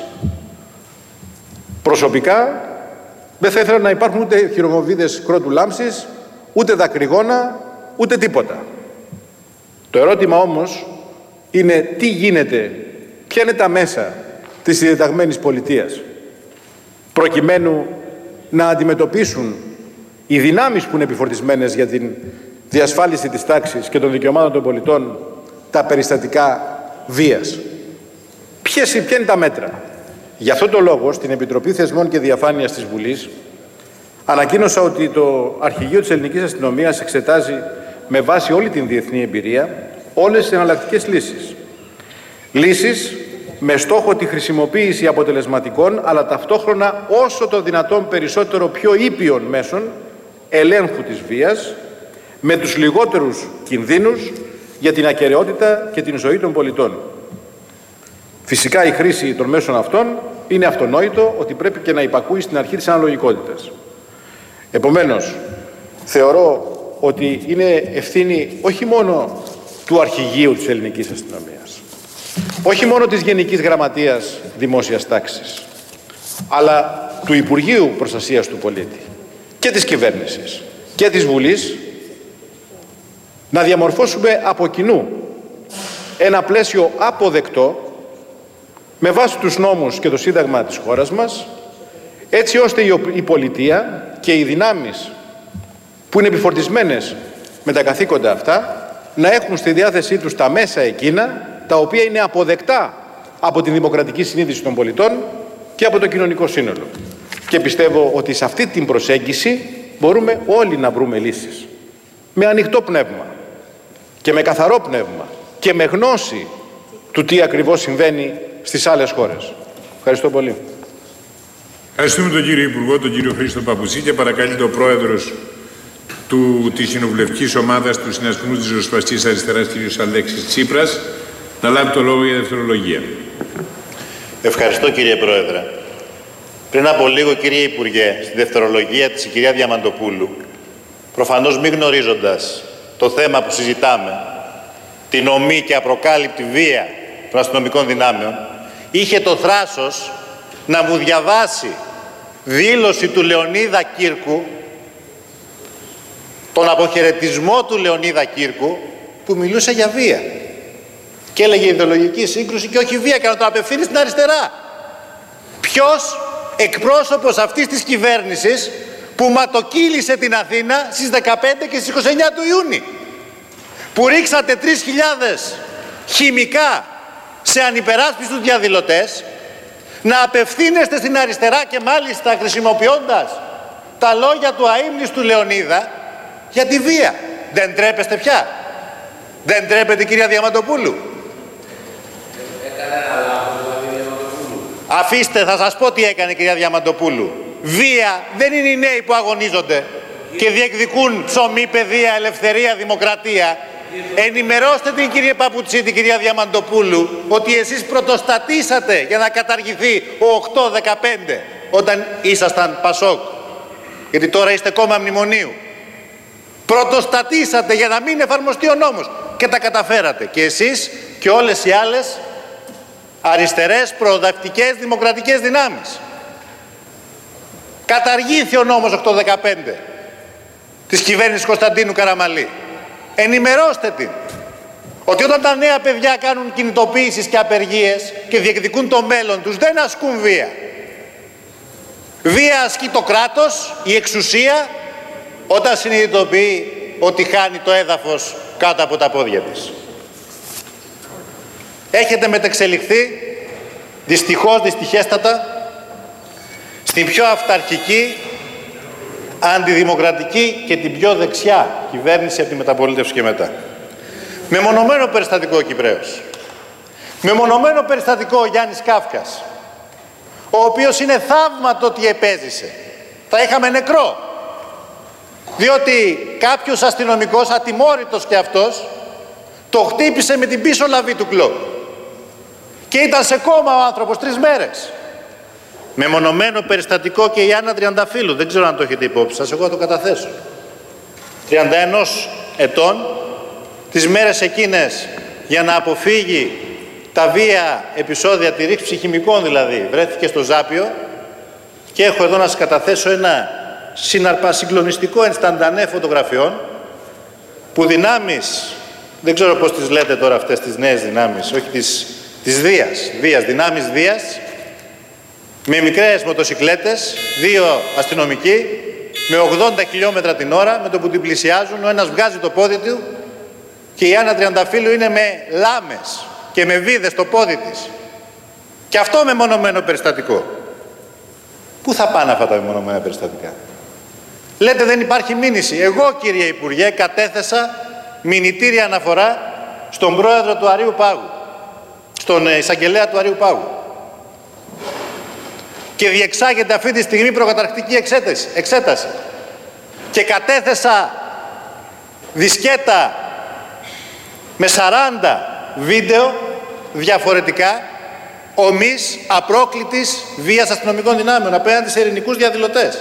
Speaker 4: προσωπικά δεν θα ήθελα να υπάρχουν ούτε χειροβομβίδες κρότου λάμψης, ούτε δακρυγόνα, ούτε τίποτα. Το ερώτημα όμως είναι τι γίνεται, ποια είναι τα μέσα της συντεταγμένης πολιτείας, προκειμένου να αντιμετωπίσουν οι δυνάμεις που είναι επιφορτισμένες για την διασφάλιση της τάξης και των δικαιωμάτων των πολιτών τα περιστατικά βίας. Ποια είναι τα μέτρα? Γι' αυτό το λόγο στην Επιτροπή Θεσμών και Διαφάνειας της Βουλής ανακοίνωσα ότι το Αρχηγείο της Ελληνικής Αστυνομίας εξετάζει με βάση όλη την διεθνή εμπειρία όλες τις εναλλακτικές λύσεις. Λύσεις με στόχο τη χρησιμοποίηση αποτελεσματικών αλλά ταυτόχρονα όσο το δυνατόν περισσότερο πιο ήπιων μέσων ελέγχου της βίας, με τους λιγότερους κινδύνους για την ακεραιότητα και την ζωή των πολιτών. Φυσικά η χρήση των μέσων αυτών είναι αυτονόητο ότι πρέπει και να υπακούει στην αρχή της αναλογικότητας. Επομένως, θεωρώ ότι είναι ευθύνη όχι μόνο του Αρχηγείου της Ελληνικής Αστυνομίας, όχι μόνο της Γενικής Γραμματείας Δημόσιας Τάξης, αλλά του Υπουργείου Προστασίας του Πολίτη και της κυβέρνησης και της Βουλής να διαμορφώσουμε από κοινού ένα πλαίσιο αποδεκτό με βάση τους νόμους και το Σύνταγμα της χώρας μας, έτσι ώστε η πολιτεία και οι δυνάμεις που είναι επιφορτισμένες με τα καθήκοντα αυτά να έχουν στη διάθεσή τους τα μέσα εκείνα τα οποία είναι αποδεκτά από την δημοκρατική συνείδηση των πολιτών και από το κοινωνικό σύνολο. Και πιστεύω ότι σε αυτή την προσέγγιση μπορούμε όλοι να βρούμε λύσεις. Με ανοιχτό πνεύμα και με καθαρό πνεύμα και με γνώση του τι ακριβώς συμβαίνει στις άλλες χώρες. Ευχαριστώ πολύ.
Speaker 1: Ευχαριστούμε τον κύριο Υπουργό, τον κύριο Χρήστο Παπουτσή, και παρακαλείται ο πρόεδρος της κοινοβουλευτικής ομάδας του Συνασπισμού της Ριζοσπαστικής Αριστεράς, κ. Αλέξης Τσίπρας, να λάβει το λόγο για δευτερολογία.
Speaker 2: Ευχαριστώ, κύριε Πρόεδρε. Πριν από λίγο, κύριε Υπουργέ, στη δευτερολογία της η κυρία Διαμαντοπούλου, προφανώς μη γνωρίζοντας το θέμα που συζητάμε, την ομή και απροκάλυπτη βία των αστυνομικών δυνάμεων, είχε το θράσος να μου διαβάσει δήλωση του Λεωνίδα Κύρκου, τον αποχαιρετισμό του Λεωνίδα Κύρκου, που μιλούσε για βία και έλεγε ιδεολογική σύγκρουση και όχι βία, και να το απευθύνει στην αριστερά. Ποιος εκπρόσωπος αυτής της κυβέρνησης που ματοκύλησε την Αθήνα στις 15 και στις 29 του Ιούνιου? που ρίξατε 3.000 χημικά σε ανυπεράσπιστους διαδηλωτές, να απευθύνεστε στην αριστερά και μάλιστα χρησιμοποιώντας τα λόγια του αείμνηστου Λεωνίδα για τη βία. Δεν τρέπεστε πια? Δεν τρέπετε, κυρία Διαμαντοπούλου? Αφήστε, θα σας πω τι έκανε, κυρία Διαμαντοπούλου. Βία δεν είναι οι νέοι που αγωνίζονται και διεκδικούν ψωμί, παιδεία, ελευθερία, δημοκρατία. Ενημερώστε την κυρία Παπουτσί, την κυρία Διαμαντοπούλου, ότι εσείς πρωτοστατήσατε για να καταργηθεί ο 8-15 όταν ήσασταν Πασόκ, γιατί τώρα είστε κόμμα μνημονίου. Πρωτοστατήσατε για να μην εφαρμοστεί ο νόμος και τα καταφέρατε. Και εσείς και όλες οι άλλες αριστερές, προοδευτικές, δημοκρατικές δυνάμεις. Καταργήθη ο νόμος 8-15 της κυβέρνησης Κωνσταντίνου Καραμαλή. Ενημερώστε την ότι όταν τα νέα παιδιά κάνουν κινητοποίησεις και απεργίες και διεκδικούν το μέλλον τους, δεν ασκούν βία. Βία ασκεί το κράτος, η εξουσία, όταν συνειδητοποιεί ότι χάνει το έδαφος κάτω από τα πόδια της. Έχετε μετεξελιχθεί, δυστυχώς, δυστυχέστατα, στην πιο αυταρχική, αντιδημοκρατική και την πιο δεξιά κυβέρνηση από τη μεταπολίτευση και μετά. Μεμονωμένο περιστατικό ο Κυπραίος. Μεμονωμένο περιστατικό ο Γιάννης Κάφκας, ο οποίος είναι θαύμα το ότι επέζησε. Θα είχαμε νεκρό, διότι κάποιος αστυνομικός, ατιμόρυτος και αυτός, το χτύπησε με την πίσω λαβή του κλόπ και ήταν σε κόμμα ο άνθρωπος 3 μέρες. Μεμονωμένο περιστατικό και η Άννα Τριανταφύλου, δεν ξέρω αν το έχετε υπόψη σας, εγώ θα το καταθέσω. 31 ετών, τις μέρες εκείνες, για να αποφύγει τα βία επεισόδια, τη ρήξη ψυχημικών δηλαδή, βρέθηκε στο Ζάπιο, και έχω εδώ να σας καταθέσω ένα συγκλονιστικό ενσταντανέ φωτογραφιών που δυνάμεις, δεν ξέρω πώς τις λέτε τώρα αυτές τις νέες δυνάμεις, όχι της Δίας, δυνάμεις Δίας, με μικρές μοτοσικλέτες, 2 αστυνομικοί, με 80 χιλιόμετρα την ώρα, με το που την πλησιάζουν, ο ένας βγάζει το πόδι του και η Άννα Τριανταφύλου είναι με λάμες και με βίδες στο πόδι της. Και αυτό μεμονωμένο περιστατικό. Πού θα πάνε αυτά τα μεμονωμένα περιστατικά? Λέτε δεν υπάρχει μήνυση. Εγώ, κύριε Υπουργέ, κατέθεσα μηνυτήρια αναφορά στον πρόεδρο του Αρείου Πάγου, στον εισαγγελέα του Αρείου Πάγου. Και διεξάγεται αυτή τη στιγμή προκαταρκτική εξέταση. Και κατέθεσα δισκέτα με 40 βίντεο διαφορετικά ομής απρόκλητης βίας αστυνομικών δυνάμεων απέναντι σε ειρηνικούς διαδηλωτές.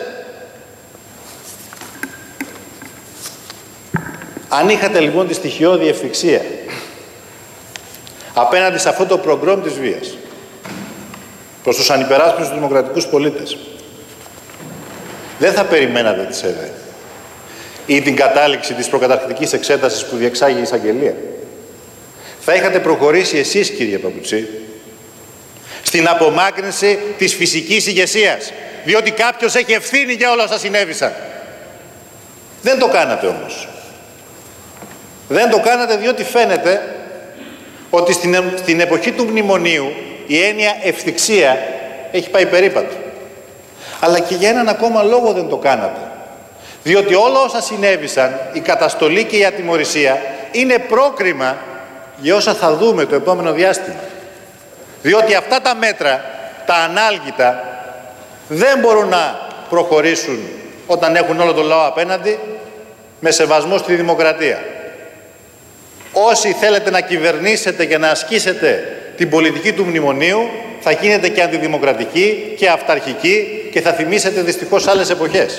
Speaker 2: Αν είχατε λοιπόν τη στοιχειώδη ευθυξία απέναντι σε αυτό το προγκρόμ της βίας προς τους ανυπεράσπιστους δημοκρατικούς πολίτες, δεν θα περιμένατε τη ΣΕΔΕ ή την κατάληξη της προκαταρκτικής εξέτασης που διεξάγει η εισαγγελία. Θα είχατε προχωρήσει εσείς, κύριε Παπουτσί, στην απομάκρυνση της φυσικής ηγεσίας, διότι κάποιος έχει ευθύνη για όλα όσα συνέβησαν. Δεν το κάνατε όμως. Δεν το κάνατε διότι φαίνεται ότι στην εποχή του μνημονίου η έννοια ευθυξία έχει πάει περίπατο. Αλλά και για έναν ακόμα λόγο δεν το κάνατε. Διότι όλα όσα συνέβησαν, η καταστολή και η ατιμωρησία, είναι πρόκριμα για όσα θα δούμε το επόμενο διάστημα. Διότι αυτά τα μέτρα, τα ανάλγητα, δεν μπορούν να προχωρήσουν όταν έχουν όλο τον λαό απέναντι, με σεβασμό στη δημοκρατία. Όσοι θέλετε να κυβερνήσετε και να ασκήσετε την πολιτική του μνημονίου, θα γίνετε και αντιδημοκρατικοί και αυταρχικοί και θα θυμίσετε δυστυχώς άλλες εποχές.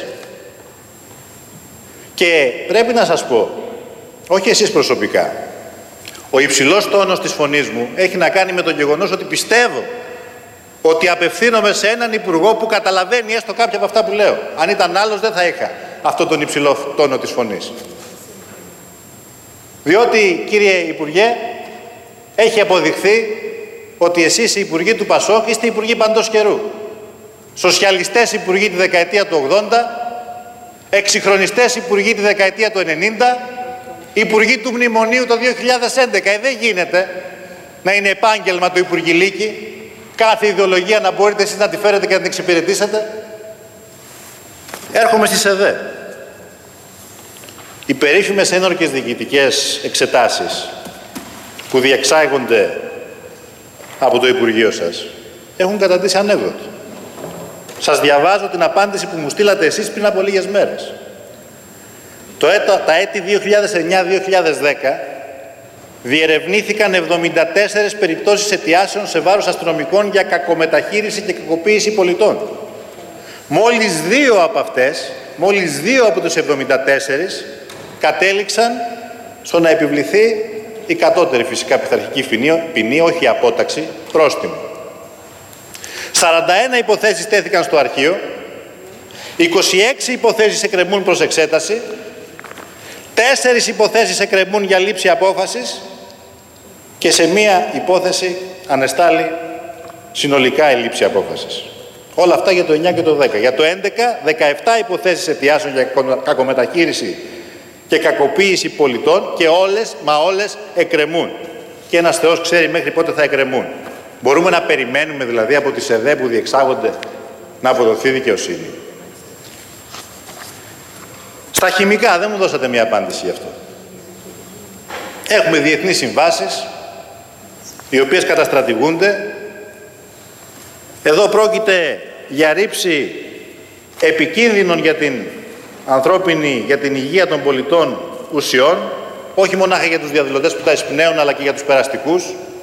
Speaker 2: Και πρέπει να σας πω, όχι εσείς προσωπικά, ο υψηλός τόνος της φωνής μου έχει να κάνει με το γεγονός ότι πιστεύω ότι απευθύνομαι σε έναν υπουργό που καταλαβαίνει έστω κάποια από αυτά που λέω. Αν ήταν άλλος δεν θα είχα αυτό τον υψηλό τόνο της φωνής. Διότι, κύριε Υπουργέ, έχει αποδειχθεί ότι εσείς οι υπουργοί του Πασόκ είστε υπουργοί παντός καιρού. Σοσιαλιστές υπουργοί τη δεκαετία του 80, εξυγχρονιστές υπουργοί τη δεκαετία του 90 Υπουργοί του Μνημονίου το 2011. Δεν γίνεται να είναι επάγγελμα το Υπουργηλίκι, κάθε ιδεολογία να μπορείτε εσείς να τη φέρετε και να την εξυπηρετήσετε. Έρχομαι στη ΣΕΔΕ. Οι περίφημες ένορκες διοικητικές εξετάσεις που διεξάγονται από το Υπουργείο σας έχουν καταντήσει ανεύδοτο. Σας διαβάζω την απάντηση που μου στείλατε εσείς πριν από λίγες μέρες. Τα έτη 2009-2010 διερευνήθηκαν 74 περιπτώσεις αιτιάσεων σε βάρος αστυνομικών για κακομεταχείριση και κακοποίηση πολιτών. Μόλις δύο από τους 74 κατέληξαν στο να επιβληθεί η κατώτερη φυσικά πειθαρχική ποινή, όχι απόταξη, πρόστιμο. 41 υποθέσεις τέθηκαν στο αρχείο, 26 υποθέσεις εκκρεμούν προς εξέταση, 4 υποθέσεις εκκρεμούν για λήψη απόφασης και σε μία υπόθεση ανεστάλλει συνολικά η λήψη απόφασης. Όλα αυτά για το 9 και το 10. Για το 11, 17 υποθέσεις αιτιάσεων για κακομεταχείριση και κακοποίηση πολιτών και όλες εκκρεμούν. Και ένας Θεός ξέρει μέχρι πότε θα εκκρεμούν. Μπορούμε να περιμένουμε δηλαδή από τις ΕΔΕ που διεξάγονται να αποδοθεί δικαιοσύνη? Στα χημικά δεν μου δώσατε μία απάντηση γι' αυτό. Έχουμε διεθνείς συμβάσεις οι οποίες καταστρατηγούνται. Εδώ πρόκειται για ρήψη επικίνδυνων για την ανθρώπινη, για την υγεία των πολιτών ουσιών, όχι μονάχα για τους διαδηλωτές που τα εισπνέουν, αλλά και για τους περαστικούς.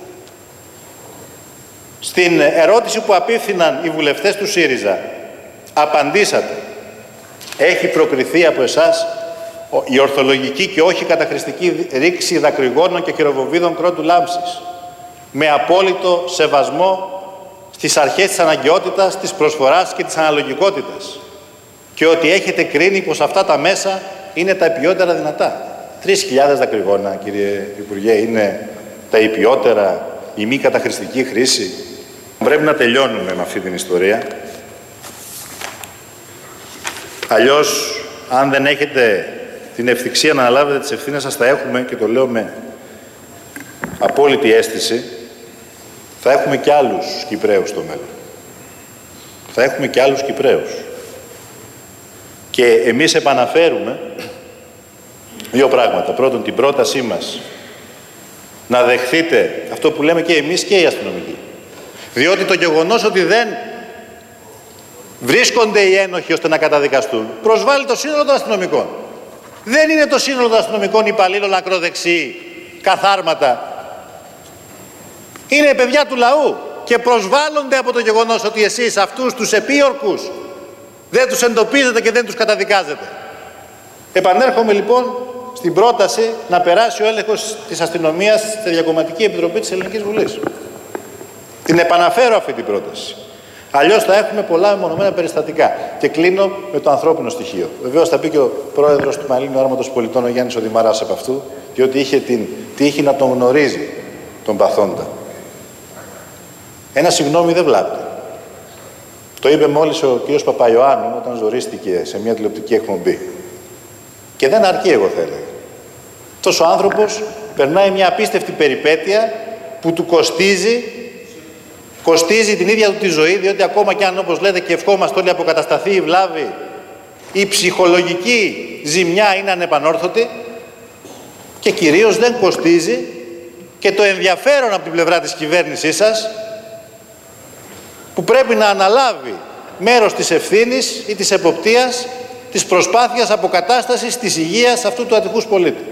Speaker 2: Στην ερώτηση που απίφθηναν οι βουλευτές του ΣΥΡΙΖΑ, απαντήσατε. Έχει προκριθεί από εσάς η ορθολογική και όχι καταχρηστική ρήξη δακρυγόνων και χειροβομβίδων κρότου λάμψης, με απόλυτο σεβασμό στις αρχές της αναγκαιότητας, της προσφοράς και της αναλογικότητας, και ότι έχετε κρίνει πως αυτά τα μέσα είναι τα υπιότερα δυνατά. 3.000 δακρυγόνα, κύριε Υπουργέ, είναι τα υπιότερα, η μη καταχρηστική χρήση? Πρέπει να τελειώνουμε με αυτή την ιστορία. Αλλιώς, αν δεν έχετε την ευθυξία να αναλάβετε τις ευθύνες σας, θα έχουμε, και το λέω με απόλυτη αίσθηση, θα έχουμε και άλλους Κυπραίους στο μέλλον. Θα έχουμε και άλλους Κυπραίους. Και εμείς επαναφέρουμε δύο πράγματα. Πρώτον, την πρότασή μας να δεχθείτε αυτό που λέμε και εμείς και οι αστυνομικοί. Διότι το γεγονός ότι δεν βρίσκονται οι ένοχοι ώστε να καταδικαστούν προσβάλλει το σύνολο των αστυνομικών. Δεν είναι το σύνολο των αστυνομικών υπαλλήλων ακροδεξιοί, καθάρματα. Είναι παιδιά του λαού και προσβάλλονται από το γεγονός ότι εσείς αυτούς τους επίορκους δεν τους εντοπίζετε και δεν τους καταδικάζετε. Επανέρχομαι λοιπόν στην πρόταση να περάσει ο έλεγχος της αστυνομίας στη Διακομματική Επιτροπή της Ελληνικής Βουλής. Την επαναφέρω αυτή την πρόταση. Αλλιώς θα έχουμε πολλά μεμονωμένα περιστατικά. Και κλείνω με το ανθρώπινο στοιχείο. Βεβαίως θα πει και ο πρόεδρος του Πανελλήνιου Όρματος Πολιτών, ο Γιάννης ο Δημαράς, από αυτού, διότι είχε την τύχη να τον γνωρίζει τον παθόντα. Ένα συγγνώμη δεν βλάπτει. Το είπε μόλις ο κ. Παπαϊωάννου όταν ζορίστηκε σε μια τηλεοπτική εκπομπή. Και δεν αρκεί, εγώ θα έλεγα. Αυτός ο άνθρωπος περνάει μια απίστευτη περιπέτεια που του κοστίζει την ίδια του τη ζωή, διότι ακόμα κι αν, όπως λέτε και ευχόμαστε όλοι, αποκατασταθεί η βλάβη, η ψυχολογική ζημιά είναι ανεπανόρθωτη, και κυρίως δεν κοστίζει και το ενδιαφέρον από την πλευρά της κυβέρνησής σας, που πρέπει να αναλάβει μέρος της ευθύνης ή της εποπτείας της προσπάθειας αποκατάστασης της υγείας αυτού του ατυχούς πολίτη.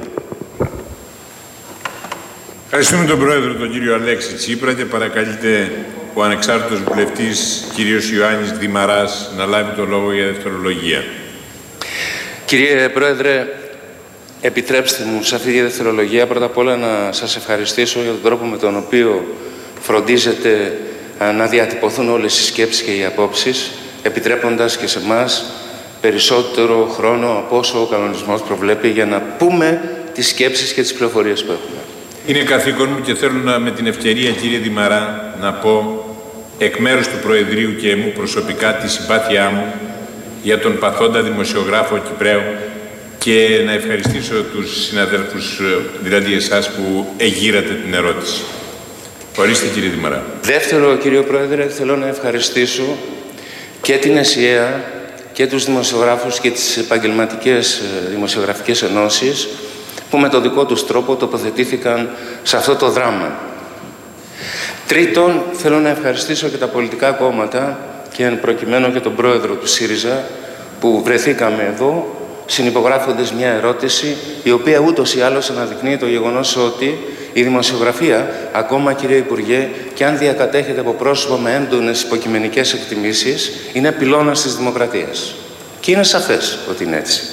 Speaker 1: Ευχαριστούμε τον Πρόεδρο, τον κύριο Αλέξη Τσίπρα, και παρακαλείται ο ανεξάρτητος βουλευτής κύριος Ιωάννης Δημαράς να λάβει το λόγο για δευτερολογία.
Speaker 3: Κύριε Πρόεδρε, επιτρέψτε μου σε αυτή τη δευτερολογία πρώτα απ' όλα να σας ευχαριστήσω για τον τρόπο με τον οποίο φροντίζετε να διατυπωθούν όλες οι σκέψεις και οι απόψεις, επιτρέποντας και σε εμάς περισσότερο χρόνο από όσο ο κανονισμός προβλέπει για να πούμε τις σκέψεις και τις πληροφορίες που έχουμε.
Speaker 1: Είναι καθήκον μου και θέλω με την ευκαιρία, κύριε Δημαρά, να πω εκ μέρους του Προεδρείου και εμού προσωπικά τη συμπάθειά μου για τον παθόντα δημοσιογράφο Κυπραίο, και να ευχαριστήσω τους συναδέλφους, δηλαδή εσάς, που εγείρατε την ερώτηση. Ορίστε, κύριε Δημαρά.
Speaker 3: Δεύτερο, κύριε Πρόεδρε, θέλω να ευχαριστήσω και την ΕΣΥΑ και τους δημοσιογράφους και τις επαγγελματικές δημοσιογραφικές ενώσεις που με το δικό τους τρόπο τοποθετήθηκαν σε αυτό το δράμα. Τρίτον, θέλω να ευχαριστήσω και τα πολιτικά κόμματα και εν προκειμένου και τον πρόεδρο του ΣΥΡΙΖΑ που βρεθήκαμε εδώ συνυπογράφοντας μια ερώτηση η οποία ούτως ή άλλως αναδεικνύει το γεγονός ότι η δημοσιογραφία, ακόμα κύριε Υπουργέ, και αν διακατέχεται από πρόσωπο με έντονες υποκειμενικές εκτιμήσεις, είναι πυλώνας της δημοκρατίας. Και είναι σαφές ότι είναι έτσι.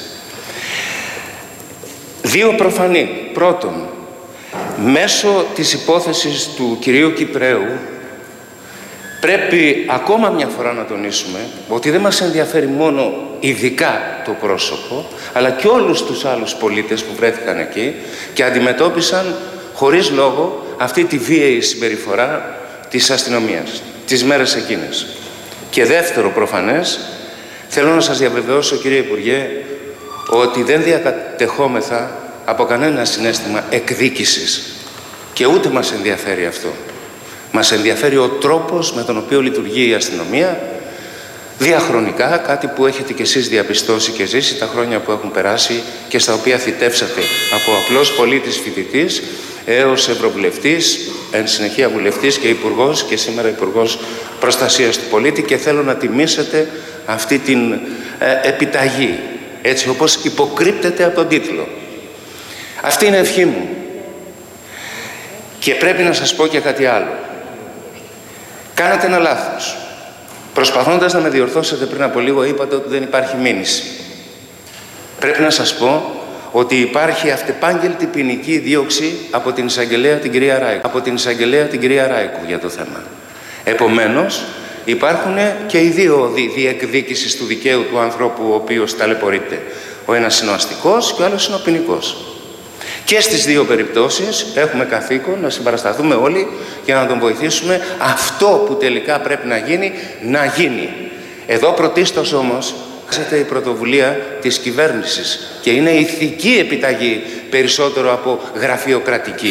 Speaker 3: Δύο προφανή. Πρώτον, μέσω της υπόθεσης του κυρίου Κυπραίου πρέπει ακόμα μια φορά να τονίσουμε ότι δεν μας ενδιαφέρει μόνο ειδικά το πρόσωπο, αλλά και όλους τους άλλους πολίτες που βρέθηκαν εκεί και αντιμετώπισαν χωρίς λόγο αυτή τη βίαιη συμπεριφορά της αστυνομίας τις μέρες εκείνες. Και δεύτερο προφανές, θέλω να σας διαβεβαιώσω, κύριε Υπουργέ, ότι δεν διακατεχόμεθα από κανένα συναίσθημα εκδίκησης και ούτε μας ενδιαφέρει αυτό. Μας ενδιαφέρει ο τρόπος με τον οποίο λειτουργεί η αστυνομία διαχρονικά, κάτι που έχετε κι εσείς διαπιστώσει και ζήσει τα χρόνια που έχουν περάσει και στα οποία θητεύσατε από απλός πολίτης φοιτητής έως ευρωβουλευτής, εν συνεχεία βουλευτής και υπουργός και σήμερα υπουργός προστασίας του πολίτη, και θέλω να τιμήσετε αυτή την επιταγή, έτσι όπως υποκρύπτεται από τον τίτλο. Αυτή είναι ευχή μου. Και πρέπει να σας πω και κάτι άλλο. Κάνατε ένα λάθος. Προσπαθώντας να με διορθώσετε πριν από λίγο, είπατε ότι δεν υπάρχει μήνυση. Πρέπει να σας πω ότι υπάρχει αυτεπάγγελτη ποινική δίωξη από την εισαγγελέα την κυρία Ράικου για το θέμα. Επομένως, υπάρχουν και οι δύο οδοί διεκδίκησης του δικαίου του ανθρώπου ο οποίος ταλαιπωρείται. Ο ένας είναι ο αστικός και ο άλλος είναι ο ποινικός. Και στις δύο περιπτώσεις έχουμε καθήκον να συμπαρασταθούμε όλοι για να τον βοηθήσουμε αυτό που τελικά πρέπει να γίνει, να γίνει. Εδώ πρωτίστως όμως η πρωτοβουλία της κυβέρνησης και είναι ηθική επιταγή περισσότερο από γραφειοκρατική.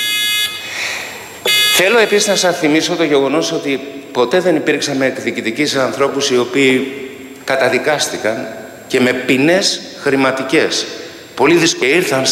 Speaker 3: Θέλω επίσης να σας θυμίσω το γεγονός ότι ποτέ δεν υπήρξαμε εκδικητικοί σε ανθρώπους οι οποίοι καταδικάστηκαν και με ποινές χρηματικές. Πολύ δύσκολα ήρθαν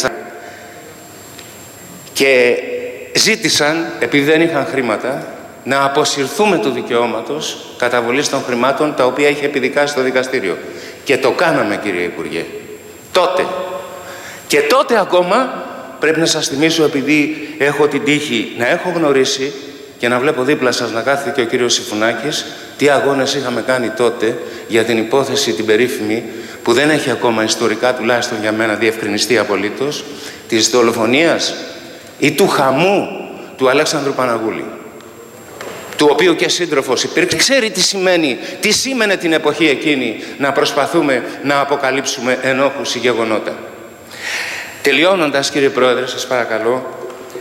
Speaker 3: και ζήτησαν, επειδή δεν είχαν χρήματα, να αποσυρθούμε του δικαιώματος καταβολής των χρημάτων τα οποία είχε επιδικάσει το δικαστήριο. Και το κάναμε, κύριε Υπουργέ. Τότε. Και τότε ακόμα πρέπει να σας θυμίσω, επειδή έχω την τύχη να έχω γνωρίσει και να βλέπω δίπλα σας να κάθεται και ο κύριος Συφουνάκης, τι αγώνες είχαμε κάνει τότε για την υπόθεση την περίφημη, που δεν έχει ακόμα ιστορικά, τουλάχιστον για μένα, διευκρινιστεί απολύτως, της δολοφονίας ή του χαμού του Αλέξανδρου Παναγούλη, του οποίου και σύντροφος υπήρξε. Ξέρει τι σήμαινε την εποχή εκείνη να προσπαθούμε να αποκαλύψουμε ενόχους ή γεγονότα. Τελειώνοντας, κύριε Πρόεδρε, σας παρακαλώ,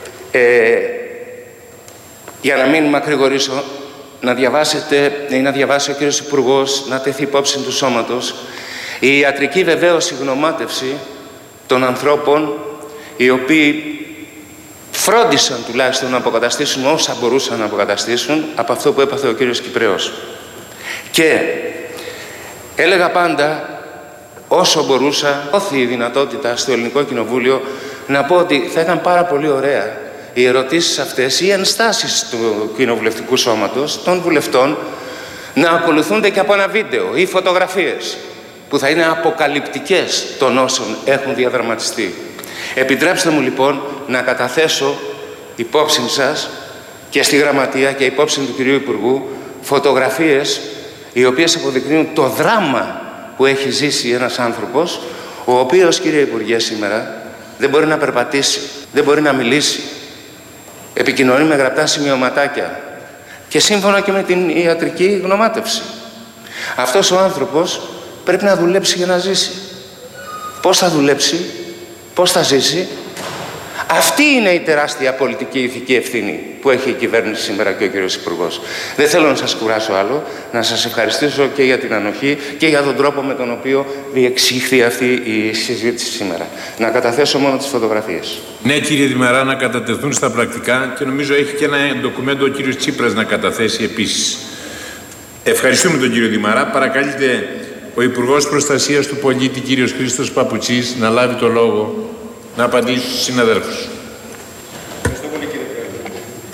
Speaker 3: για να μην μακρηγορήσω, να διαβάσετε ή να διαβάσει ο κύριος Υπουργός, να τεθεί υπόψη του σώματος η ιατρική βεβαίως γνωμάτευση των ανθρώπων οι οποίοι φρόντισαν τουλάχιστον να αποκαταστήσουν όσα μπορούσαν να αποκαταστήσουν από αυτό που έπαθε ο κύριος Κυπραίος. Και έλεγα πάντα, όσο μπορούσα, δόθη η δυνατότητα στο Ελληνικό Κοινοβούλιο να πω ότι θα ήταν πάρα πολύ ωραία οι ερωτήσεις αυτές, οι ενστάσεις του κοινοβουλευτικού σώματος, των βουλευτών, να ακολουθούνται και από ένα βίντεο ή φωτογραφίες που θα είναι αποκαλυπτικές των όσων έχουν διαδραματιστεί. Επιτρέψτε μου λοιπόν να καταθέσω υπόψη σας και στη Γραμματεία και υπόψη του κυρίου Υπουργού φωτογραφίες οι οποίες αποδεικνύουν το δράμα που έχει ζήσει ένας άνθρωπος, ο οποίος, κύριε Υπουργέ, σήμερα δεν μπορεί να περπατήσει, δεν μπορεί να μιλήσει, επικοινωνεί με γραπτά σημειωματάκια και σύμφωνα και με την ιατρική γνωμάτευση. Αυτός ο άνθρωπος πρέπει να δουλέψει για να ζήσει. Πώς θα δουλέψει, πώς θα ζήσει, Αυτή είναι η τεράστια πολιτική ηθική ευθύνη που έχει η κυβέρνηση σήμερα και ο κύριος Υπουργός. Δεν θέλω να σας κουράσω άλλο, να σας ευχαριστήσω και για την ανοχή και για τον τρόπο με τον οποίο διεξήχθη αυτή η συζήτηση σήμερα. Να καταθέσω μόνο τις φωτογραφίες.
Speaker 1: Ναι, κύριε Δημαρά, να κατατεθούν στα πρακτικά και νομίζω έχει και ένα ντοκουμέντο ο κύριος Τσίπρας να καταθέσει επίσης. Ευχαριστούμε τον κύριο Δημαρά. Παρακαλείται ο Υπουργός Προστασίας του Πολίτη, κύριος Χρήστος Παπουτσής, να λάβει το λόγο, να απαντήσει στους συναδέλφους.
Speaker 4: Ευχαριστώ πολύ, κύριε Πρόεδρε.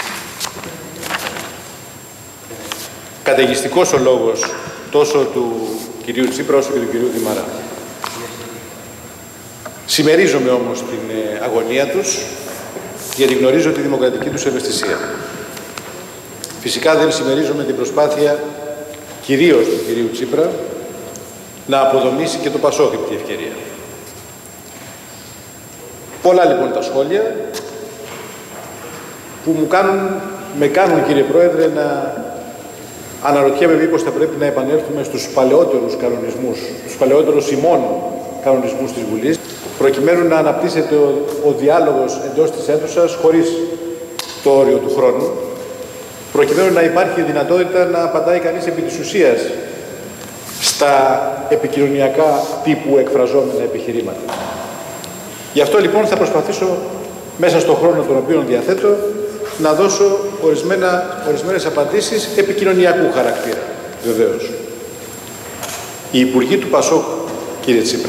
Speaker 4: Καταιγιστικός ο λόγος τόσο του κυρίου Τσίπρα όσο και του κυρίου Δημαρά. Συμμερίζομαι όμως την αγωνία τους, γιατί γνωρίζω τη δημοκρατική τους ευαισθησία. Φυσικά δεν συμμερίζομαι την προσπάθεια κυρίως του κυρίου Τσίπρα να αποδομήσει και το Πασόκ επί τη ευκαιρία. Πολλά λοιπόν τα σχόλια που με κάνουν κύριε Πρόεδρε να αναρωτιέμαι μήπως θα πρέπει να επανέλθουμε στους παλαιότερους κανονισμούς, στους παλαιότερους ημών κανονισμούς της Βουλής, προκειμένου να αναπτύσσεται ο διάλογος εντός της αίθουσας χωρίς το όριο του χρόνου, προκειμένου να υπάρχει δυνατότητα να απαντάει κανείς επί της ουσίας στα επικοινωνιακά τύπου εκφραζόμενα επιχειρήματα. Γι' αυτό λοιπόν θα προσπαθήσω μέσα στον χρόνο τον οποίο διαθέτω να δώσω ορισμένες απαντήσεις επικοινωνιακού χαρακτήρα, βεβαίως. Οι υπουργοί του Πασόκ, κύριε Τσίπρα,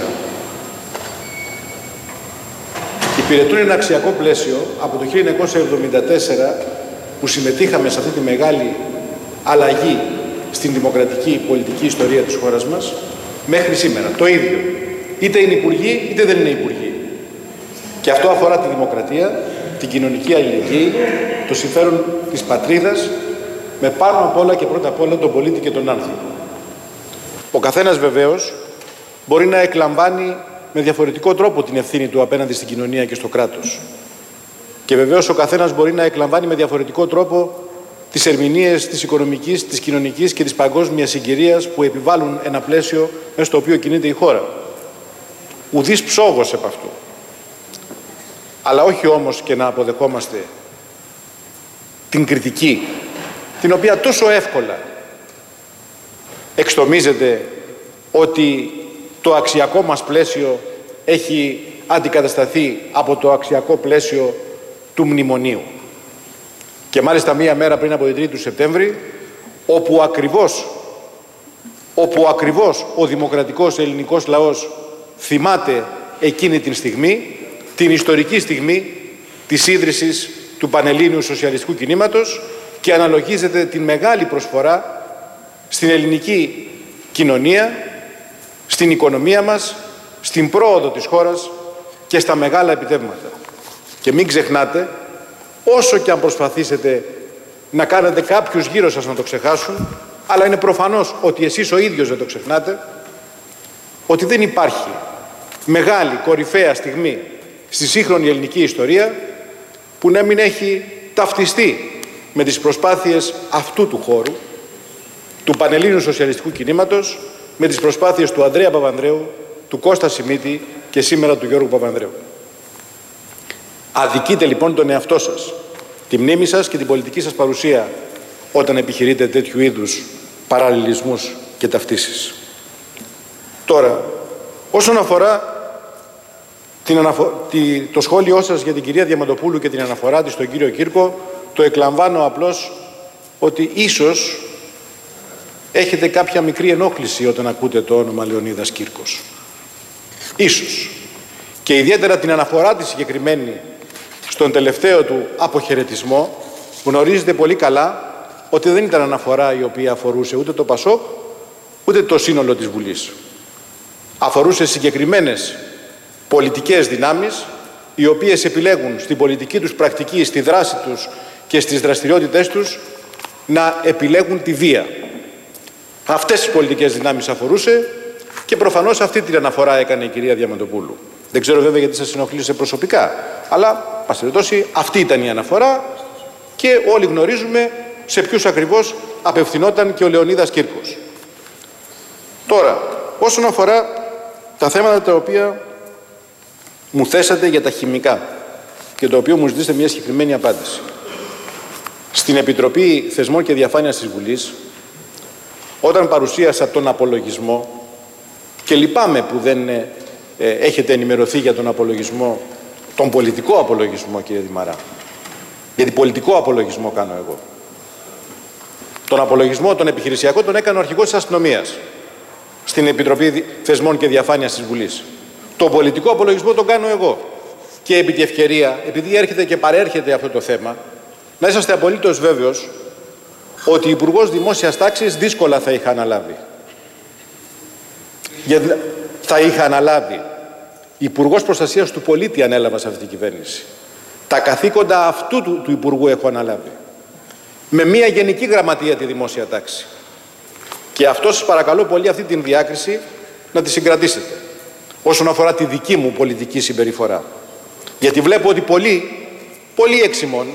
Speaker 4: υπηρετούν ένα αξιακό πλαίσιο από το 1974 που συμμετείχαμε σε αυτή τη μεγάλη αλλαγή στην δημοκρατική πολιτική ιστορία της χώρας μας μέχρι σήμερα. Το ίδιο. Είτε είναι υπουργοί, είτε δεν είναι υπουργοί. Και αυτό αφορά τη δημοκρατία, την κοινωνική αλληλεγγύη, το συμφέρον της πατρίδας, με πάνω απ' όλα και πρώτα απ' όλα τον πολίτη και τον άνθρωπο. Ο καθένας βεβαίως μπορεί να εκλαμβάνει με διαφορετικό τρόπο την ευθύνη του απέναντι στην κοινωνία και στο κράτος. Και βεβαίως ο καθένας μπορεί να εκλαμβάνει με διαφορετικό τρόπο τις ερμηνείες της οικονομικής, της κοινωνικής και της παγκόσμιας συγκυρίας που επιβάλλουν ένα πλαίσιο μέσα στο οποίο κινείται η χώρα. Ουδής ψόγος επ' αυτού. Αλλά όχι όμως και να αποδεχόμαστε την κριτική, την οποία τόσο εύκολα εξτομίζεται ότι το αξιακό μας πλαίσιο έχει αντικατασταθεί από το αξιακό πλαίσιο του μνημονίου. Και μάλιστα μία μέρα πριν από την 3η του Σεπτέμβρη, όπου ακριβώς ο δημοκρατικός ελληνικός λαός θυμάται εκείνη την στιγμή, την ιστορική στιγμή της ίδρυσης του Πανελλήνιου Σοσιαλιστικού Κινήματος και αναλογίζεται την μεγάλη προσφορά στην ελληνική κοινωνία, στην οικονομία μας, στην πρόοδο της χώρας και στα μεγάλα επιτεύγματα. Και μην ξεχνάτε, όσο και αν προσπαθήσετε να κάνετε κάποιους γύρω σας να το ξεχάσουν, αλλά είναι προφανώς ότι εσείς ο ίδιος δεν το ξεχνάτε, ότι δεν υπάρχει μεγάλη κορυφαία στιγμή στη σύγχρονη ελληνική ιστορία που να μην έχει ταυτιστεί με τις προσπάθειες αυτού του χώρου, του Πανελλήνιου Σοσιαλιστικού Κινήματος, με τις προσπάθειες του Ανδρέα Παπανδρέου, του Κώστα Σιμίτη και σήμερα του Γιώργου Παπανδρέου. Αδικείτε λοιπόν τον εαυτό σας, τη μνήμη σας και την πολιτική σας παρουσία όταν επιχειρείτε τέτοιου είδους παραλληλισμούς και ταυτίσεις. Τώρα, όσον αφορά το σχόλιο σας για την κυρία Διαμαντοπούλου και την αναφορά της στον κύριο Κύρκο, το εκλαμβάνω απλώς ότι ίσως έχετε κάποια μικρή ενόχληση όταν ακούτε το όνομα Λεωνίδας Κύρκος. Ίσως. Και ιδιαίτερα την αναφορά της συγκεκριμένη στον τελευταίο του αποχαιρετισμό, γνωρίζετε πολύ καλά ότι δεν ήταν αναφορά η οποία αφορούσε ούτε το Πασόκ, ούτε το σύνολο της Βουλής. Αφορούσε συγκεκριμένες πολιτικές δυνάμεις, οι οποίες επιλέγουν στην πολιτική τους πρακτική, στη δράση τους και στις δραστηριότητές τους να επιλέγουν τη βία. Αυτές τις πολιτικές δυνάμεις αφορούσε και προφανώς αυτή την αναφορά έκανε η κυρία Διαμαντοπούλου. Δεν ξέρω βέβαια γιατί σας ενοχλήσε προσωπικά, αλλά πάση περιπτώσει αυτή ήταν η αναφορά και όλοι γνωρίζουμε σε ποιους ακριβώς απευθυνόταν και ο Λεωνίδας Κύρκος. Τώρα, όσον αφορά τα θέματα τα οποία μου θέσατε για τα χημικά, και το οποίο μου ζητήσετε μια συγκεκριμένη απάντηση. Στην Επιτροπή Θεσμών και Διαφάνειας της Βουλής, όταν παρουσίασα τον απολογισμό, και λυπάμαι που δεν έχετε ενημερωθεί για τον απολογισμό, τον πολιτικό απολογισμό, κύριε Δημαρά, γιατί πολιτικό απολογισμό κάνω εγώ. Τον απολογισμό, τον επιχειρησιακό, τον έκανε ο αρχηγός της αστυνομίας στην Επιτροπή Θεσμών και Διαφάνειας της Βουλής. Τον πολιτικό απολογισμό τον κάνω εγώ. Και επί τη ευκαιρία, επειδή έρχεται και παρέρχεται αυτό το θέμα, να είσαστε απολύτως βέβαιος ότι ο Υπουργός Δημόσιας Τάξης δύσκολα θα είχα αναλάβει. Γιατί θα είχα αναλάβει. Υπουργός Προστασίας του Πολίτη ανέλαβα σε αυτή την κυβέρνηση. Τα καθήκοντα αυτού του Υπουργού έχω αναλάβει. Με μια γενική γραμματεία τη δημόσια τάξη. Και αυτό σας παρακαλώ πολύ, αυτή την διάκριση να τη συγκρατήσετε όσον αφορά τη δική μου πολιτική συμπεριφορά. Γιατί βλέπω ότι πολλοί εξημών,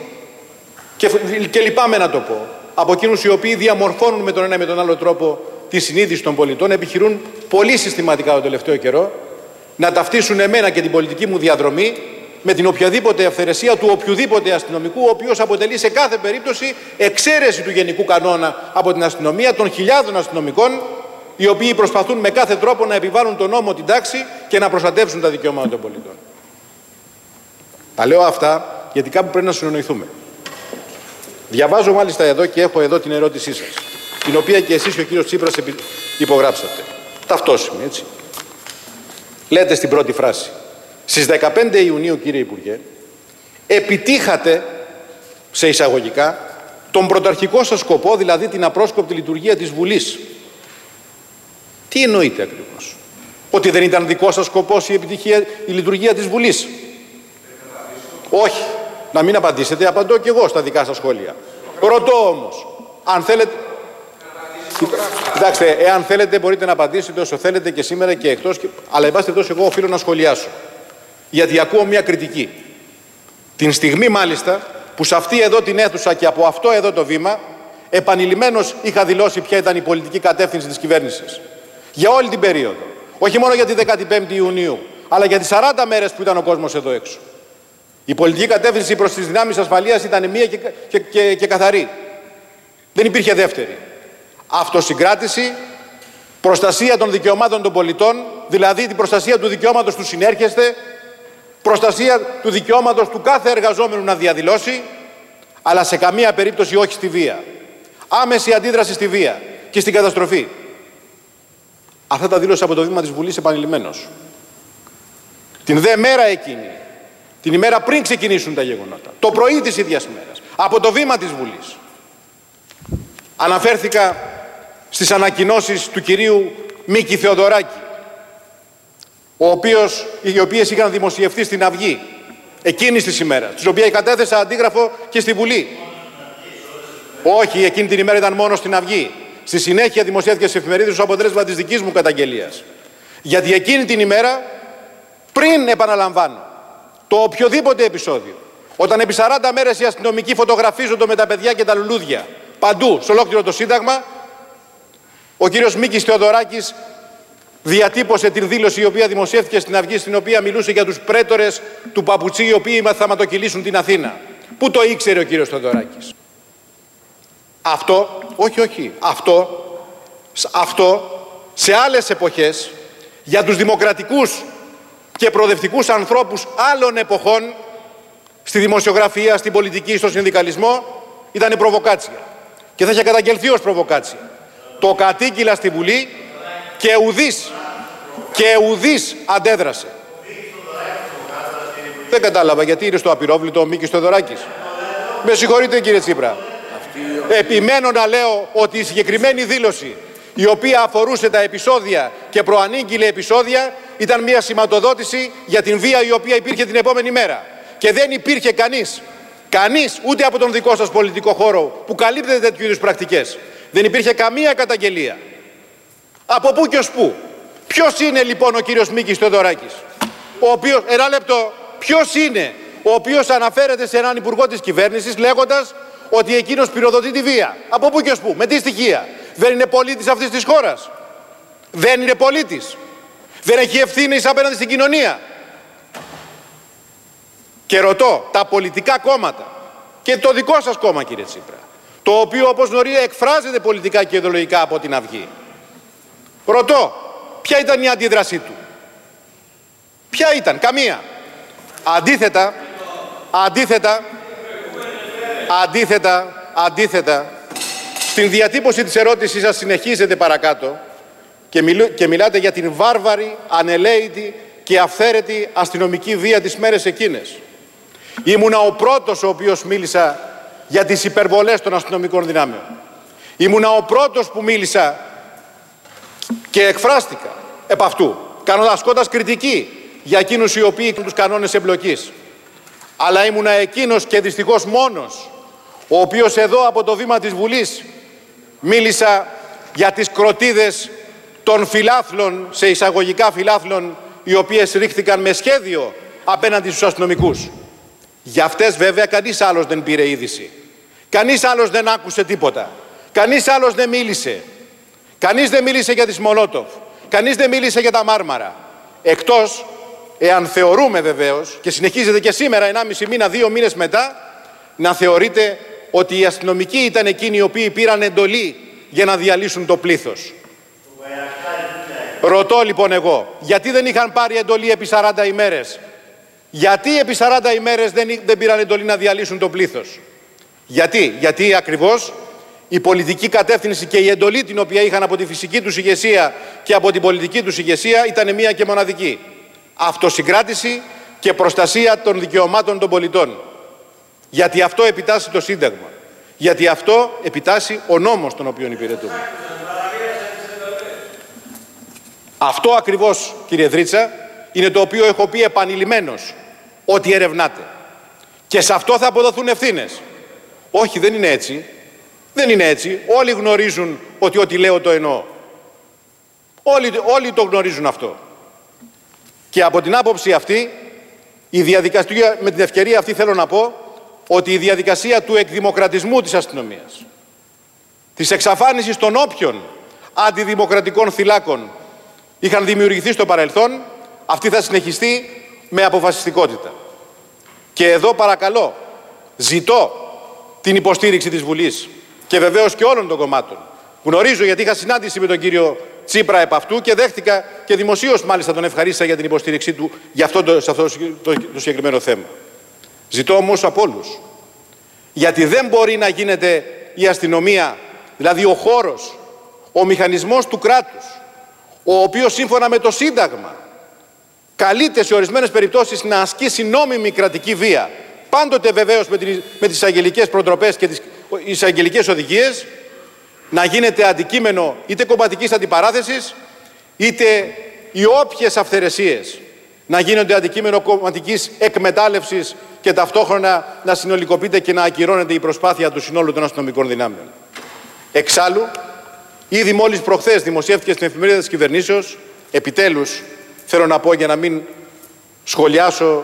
Speaker 4: και λυπάμαι να το πω, από εκείνους οι οποίοι διαμορφώνουν με τον ένα ή με τον άλλο τρόπο τη συνείδηση των πολιτών, επιχειρούν πολύ συστηματικά το τελευταίο καιρό να ταυτίσουν εμένα και την πολιτική μου διαδρομή με την οποιαδήποτε αυθαιρεσία του οποιοδήποτε αστυνομικού, ο οποίος αποτελεί σε κάθε περίπτωση εξαίρεση του γενικού κανόνα από την αστυνομία, των χιλιάδων αστυνομικών, οι οποίοι προσπαθούν με κάθε τρόπο να επιβάλλουν τον νόμο, την τάξη και να προστατεύσουν τα δικαιώματα των πολιτών. Τα λέω αυτά γιατί κάπου πρέπει να συνεννοηθούμε. Διαβάζω μάλιστα εδώ και έχω εδώ την ερώτησή σας, την οποία και εσείς και ο κύριος Τσίπρας υπογράψατε. Ταυτόσιμη, έτσι. Λέτε στην πρώτη φράση: στις 15 Ιουνίου, κύριε Υπουργέ, επιτύχατε, σε εισαγωγικά, τον πρωταρχικό σας σκοπό, δηλαδή την απρόσκοπτη λειτουργία της Βουλής. Τι εννοείτε ακριβώς? Ότι δεν ήταν δικό σας σκοπός η λειτουργία της Βουλής? Όχι. Να μην απαντήσετε, απαντώ και εγώ στα δικά σας σχόλια. Ρωτώ όμως, αν θέλετε... Κοιτάξτε, εάν θέλετε μπορείτε να απαντήσετε όσο θέλετε και σήμερα και εκτός, αλλά εν πάση περιπτώσει εγώ οφείλω να σχολιάσω. Γιατί ακούω μια κριτική. Την στιγμή μάλιστα που σε αυτή εδώ την αίθουσα και από αυτό εδώ το βήμα επανειλημμένως είχα δηλώσει ποια ήταν η πολιτική κατεύθυνση της κυβέρνησης. Για όλη την περίοδο. Όχι μόνο για τη 15η Ιουνίου, αλλά για τις 40 μέρες που ήταν ο κόσμος εδώ έξω. Η πολιτική κατεύθυνση προς τις δυνάμεις ασφαλείας ήταν μία και καθαρή. Δεν υπήρχε δεύτερη. Αυτοσυγκράτηση, προστασία των δικαιωμάτων των πολιτών, δηλαδή την προστασία του δικαιώματος του συνέρχεστε, προστασία του δικαιώματος του κάθε εργαζόμενου να διαδηλώσει, αλλά σε καμία περίπτωση όχι στη βία. Άμεση αντίδραση στη βία και στην καταστροφή. Αυτά τα δήλωσα από το βήμα της Βουλής επανειλημμένως. Την δε μέρα εκείνη, την ημέρα πριν ξεκινήσουν τα γεγονότα, το πρωί της ίδιας μέρας, από το βήμα της Βουλής, αναφέρθηκα στις ανακοινώσεις του κυρίου Μίκη Θεοδωράκη, οι οποίες είχαν δημοσιευτεί στην Αυγή εκείνης της ημέρας, τις οποίες κατέθεσα αντίγραφο και στη Βουλή. Όχι, εκείνη την ημέρα ήταν μόνο στην Αυγή. Στη συνέχεια δημοσιεύτηκε στις εφημερίδες ως αποτέλεσμα της δικής μου καταγγελίας. Γιατί εκείνη την ημέρα, πριν επαναλαμβάνω, το οποιοδήποτε επεισόδιο, όταν επί 40 μέρες οι αστυνομικοί φωτογραφίζονται με τα παιδιά και τα λουλούδια παντού, σε ολόκληρο το Σύνταγμα, ο κύριος Μίκης Θεοδωράκης διατύπωσε την δήλωση η οποία δημοσιεύτηκε στην Αυγή, στην οποία μιλούσε για τους πρέτορες του Παπουτσί, οι οποίοι θα ματοκυλήσουν την Αθήνα. Πού το ήξερε ο κύριος Θεοδωράκης? Αυτό σε άλλες εποχές για τους δημοκρατικούς και προοδευτικούς ανθρώπους άλλων εποχών, στη δημοσιογραφία, στην πολιτική, στο συνδικαλισμό, ήταν προβοκάτσια. Και θα είχε καταγγελθεί ως προβοκάτσια. Το κατήγγειλα στη Βουλή και ουδής αντέδρασε. Δεν κατάλαβα γιατί είναι στο απειρόβλητο ο Μίκης Θεοδωράκης. Με συγχωρείτε κύριε Τσίπρα. Επιμένω να λέω ότι η συγκεκριμένη δήλωση, η οποία αφορούσε τα επεισόδια και προανήγγειλε επεισόδια, ήταν μια σηματοδότηση για την βία η οποία υπήρχε την επόμενη μέρα. Και δεν υπήρχε κανείς ούτε από τον δικό σας πολιτικό χώρο που καλύπτεται τέτοιου είδους πρακτικές. Δεν υπήρχε καμία καταγγελία. Από πού και ως πού? Ποιος είναι λοιπόν ο κύριος Μίκης Θεοδωράκης? Ένα λεπτό. Ποιος είναι ο οποίος αναφέρεται σε έναν υπουργό της κυβέρνησης λέγοντας ότι εκείνος πυροδοτεί τη βία? Από πού και ως πού? Με τι στοιχεία? Δεν είναι πολίτης αυτής της χώρας? Δεν είναι πολίτης? Δεν έχει ευθύνης απέναντι στην κοινωνία?
Speaker 5: Και ρωτώ τα πολιτικά κόμματα και το δικό σας κόμμα, κύριε Τσίπρα, το οποίο όπως γνωρίζετε εκφράζεται πολιτικά και ιδεολογικά από την Αυγή. Ρωτώ, ποια ήταν η αντίδρασή του? Ποια ήταν? Καμία. Αντίθετα, στην διατύπωση της ερώτησής σας συνεχίζετε παρακάτω και μιλάτε για την βάρβαρη, ανελαίητη και αυθαίρετη αστυνομική βία τις μέρες εκείνες. Ήμουνα ο πρώτος ο οποίος μίλησα για τις υπερβολές των αστυνομικών δυνάμεων. Ήμουνα ο πρώτος που μίλησα και εκφράστηκα επ' αυτού, ασκώντας κριτική για εκείνους οι οποίοι τους κανόνες εμπλοκής. Αλλά ήμουνα εκείνος και δυστυχώς μόνος, ο οποίος εδώ από το βήμα της Βουλής μίλησα για τις κροτίδες των φιλάθλων, σε εισαγωγικά φιλάθλων, οι οποίες ρίχθηκαν με σχέδιο απέναντι στους αστυνομικούς. Για αυτές βέβαια κανείς άλλος δεν πήρε είδηση. Κανείς άλλος δεν άκουσε τίποτα. Κανείς άλλος δεν μίλησε. Κανείς δεν μίλησε για τις Μολότοφ. Κανείς δεν μίλησε για τα Μάρμαρα. Εκτός, εάν θεωρούμε βεβαίως, και συνεχίζεται και σήμερα 1,5 μήνα, 2 μήνες μετά, να θεωρείτε ότι οι αστυνομικοί ήταν εκείνοι οι οποίοι πήραν εντολή για να διαλύσουν το πλήθος. Ρωτώ λοιπόν εγώ, γιατί δεν είχαν πάρει εντολή επί 40 ημέρες? Γιατί επί 40 ημέρες δεν πήραν εντολή να διαλύσουν το πλήθος? Γιατί ακριβώς η πολιτική κατεύθυνση και η εντολή την οποία είχαν από τη φυσική τους ηγεσία και από την πολιτική τους ηγεσία ήταν μία και μοναδική. Αυτοσυγκράτηση και προστασία των δικαιωμάτων των πολιτών. Γιατί αυτό επιτάσσει το Σύνταγμα. Γιατί αυτό επιτάσσει ο νόμος τον οποίο υπηρετούμε. Αυτό ακριβώς, κύριε Δρίτσα, είναι το οποίο έχω πει επανειλημμένος, ότι ερευνάτε. Και σε αυτό θα αποδοθούν ευθύνες. Όχι, δεν είναι έτσι. Δεν είναι έτσι. Όλοι γνωρίζουν ότι ό,τι λέω το εννοώ. Όλοι το γνωρίζουν αυτό. Και από την άποψη αυτή, η διαδικασία, με την ευκαιρία αυτή θέλω να πω, ότι η διαδικασία του εκδημοκρατισμού της αστυνομίας, της εξαφάνισης των όποιων αντιδημοκρατικών θυλάκων είχαν δημιουργηθεί στο παρελθόν, αυτή θα συνεχιστεί με αποφασιστικότητα. Και εδώ παρακαλώ, ζητώ την υποστήριξη της Βουλής και βεβαίως και όλων των κομμάτων. Γνωρίζω, γιατί είχα συνάντηση με τον κύριο Τσίπρα επ' αυτού και δέχτηκα και δημοσίως μάλιστα τον ευχαρίστησα για την υποστήριξή του για σε αυτό το συγκεκριμένο θέμα. Ζητώ όμως από όλους, γιατί δεν μπορεί να γίνεται η αστυνομία, δηλαδή ο χώρος, ο μηχανισμός του κράτους, ο οποίος σύμφωνα με το Σύνταγμα καλείται σε ορισμένες περιπτώσεις να ασκήσει νόμιμη κρατική βία, πάντοτε βεβαίως με τις εισαγγελικές προτροπές και τις εισαγγελικές οδηγίες, να γίνεται αντικείμενο είτε κομματικής αντιπαράθεσης, είτε οι όποιες αυθαιρεσίες να γίνονται αντικείμενο κομματικής εκμετάλλευσης και ταυτόχρονα να συνολικοποιείται και να ακυρώνεται η προσπάθεια του συνόλου των αστυνομικών δυνάμεων. Εξάλλου, ήδη μόλις προχθές δημοσιεύτηκε στην εφημερίδα της κυβερνήσεως, επιτέλους θέλω να πω για να μην σχολιάσω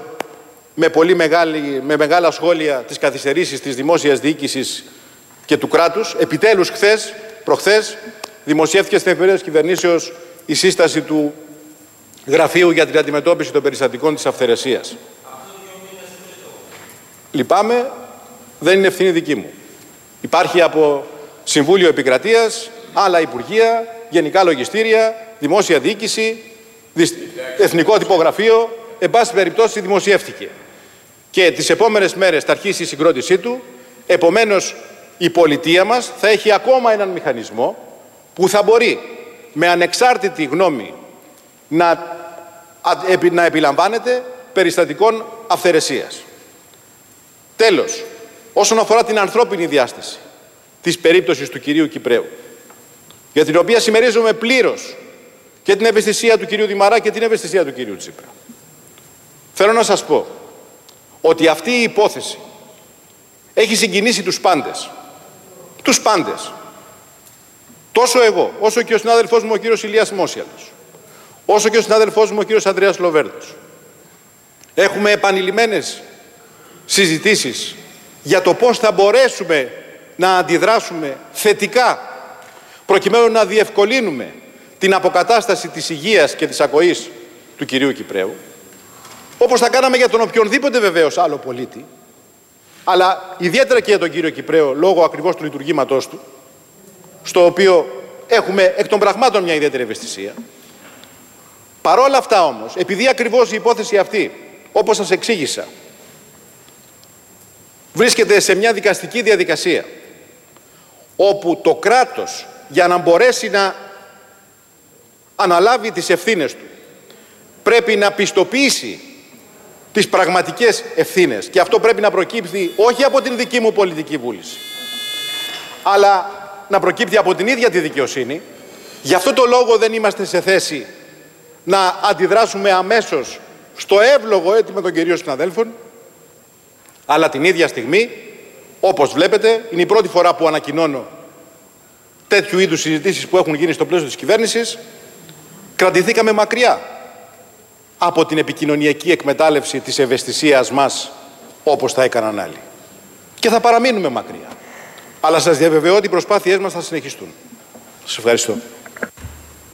Speaker 5: με μεγάλα σχόλια τις καθυστερήσεις της δημόσιας διοίκησης και του κράτους, επιτέλους προχθές δημοσιεύτηκε στην εφημερίδα της κυβερνήσεως η σύσταση του Γραφείου για την Αντιμετώπιση των Περιστατικών της Αυθαιρεσίας. Λυπάμαι, δεν είναι ευθύνη δική μου. Υπάρχει από Συμβούλιο Επικρατείας, άλλα Υπουργεία, Γενικά Λογιστήρια, Δημόσια Διοίκηση, Εθνικό Τυπογραφείο, εν πάση περιπτώσει δημοσιεύτηκε. Και τις επόμενες μέρες θα αρχίσει η συγκρότησή του, επομένως η πολιτεία μας θα έχει ακόμα έναν μηχανισμό που θα μπορεί με ανεξάρτητη γνώμη να επιλαμβάνεται περιστατικών αυθαιρεσίας. Τέλος, όσον αφορά την ανθρώπινη διάσταση της περίπτωσης του κυρίου Κυπραίου, για την οποία συμμερίζομαι πλήρως και την ευαισθησία του κυρίου Δημαρά και την ευαισθησία του κυρίου Τσίπρα, θέλω να σας πω ότι αυτή η υπόθεση έχει συγκινήσει τους πάντες. Τους πάντες. Τόσο εγώ, όσο και ο συνάδελφός μου ο κύριος Ηλίας Μόσιαλος, όσο και ο συνάδελφός μου ο κύριος Ανδρέας Λοβέρδος. Έχουμε επανειλημμένες συζητήσεις για το πώς θα μπορέσουμε να αντιδράσουμε θετικά προκειμένου να διευκολύνουμε την αποκατάσταση της υγείας και της ακοής του κυρίου Κυπραίου. όπως θα κάναμε για τον οποιονδήποτε βεβαίως άλλο πολίτη, αλλά ιδιαίτερα και για τον κύριο Κυπραίο, λόγω ακριβώς του λειτουργήματός του, στο οποίο έχουμε εκ των πραγμάτων μια ιδιαίτερη ευαισθησία. Παρόλα αυτά όμως, επειδή ακριβώς η υπόθεση αυτή, όπως σας εξήγησα, βρίσκεται σε μια δικαστική διαδικασία, όπου το κράτος, για να μπορέσει να αναλάβει τις ευθύνες του, πρέπει να πιστοποιήσει τις πραγματικές ευθύνες, και αυτό πρέπει να προκύψει όχι από την δική μου πολιτική βούληση, αλλά να προκύπτει από την ίδια τη δικαιοσύνη. Γι' αυτό το λόγο δεν είμαστε σε θέση να αντιδράσουμε αμέσως στο εύλογο αίτημα των κυρίων συναδέλφων, αλλά την ίδια στιγμή, όπως βλέπετε, είναι η πρώτη φορά που ανακοινώνω τέτοιου είδους συζητήσεις που έχουν γίνει στο πλαίσιο της κυβέρνησης. Κρατηθήκαμε μακριά από την επικοινωνιακή εκμετάλλευση της ευαισθησίας μας, όπως θα έκαναν άλλοι. Και θα παραμείνουμε μακριά. Αλλά σας διαβεβαιώ ότι οι προσπάθειές μας θα συνεχιστούν. Σας ευχαριστώ.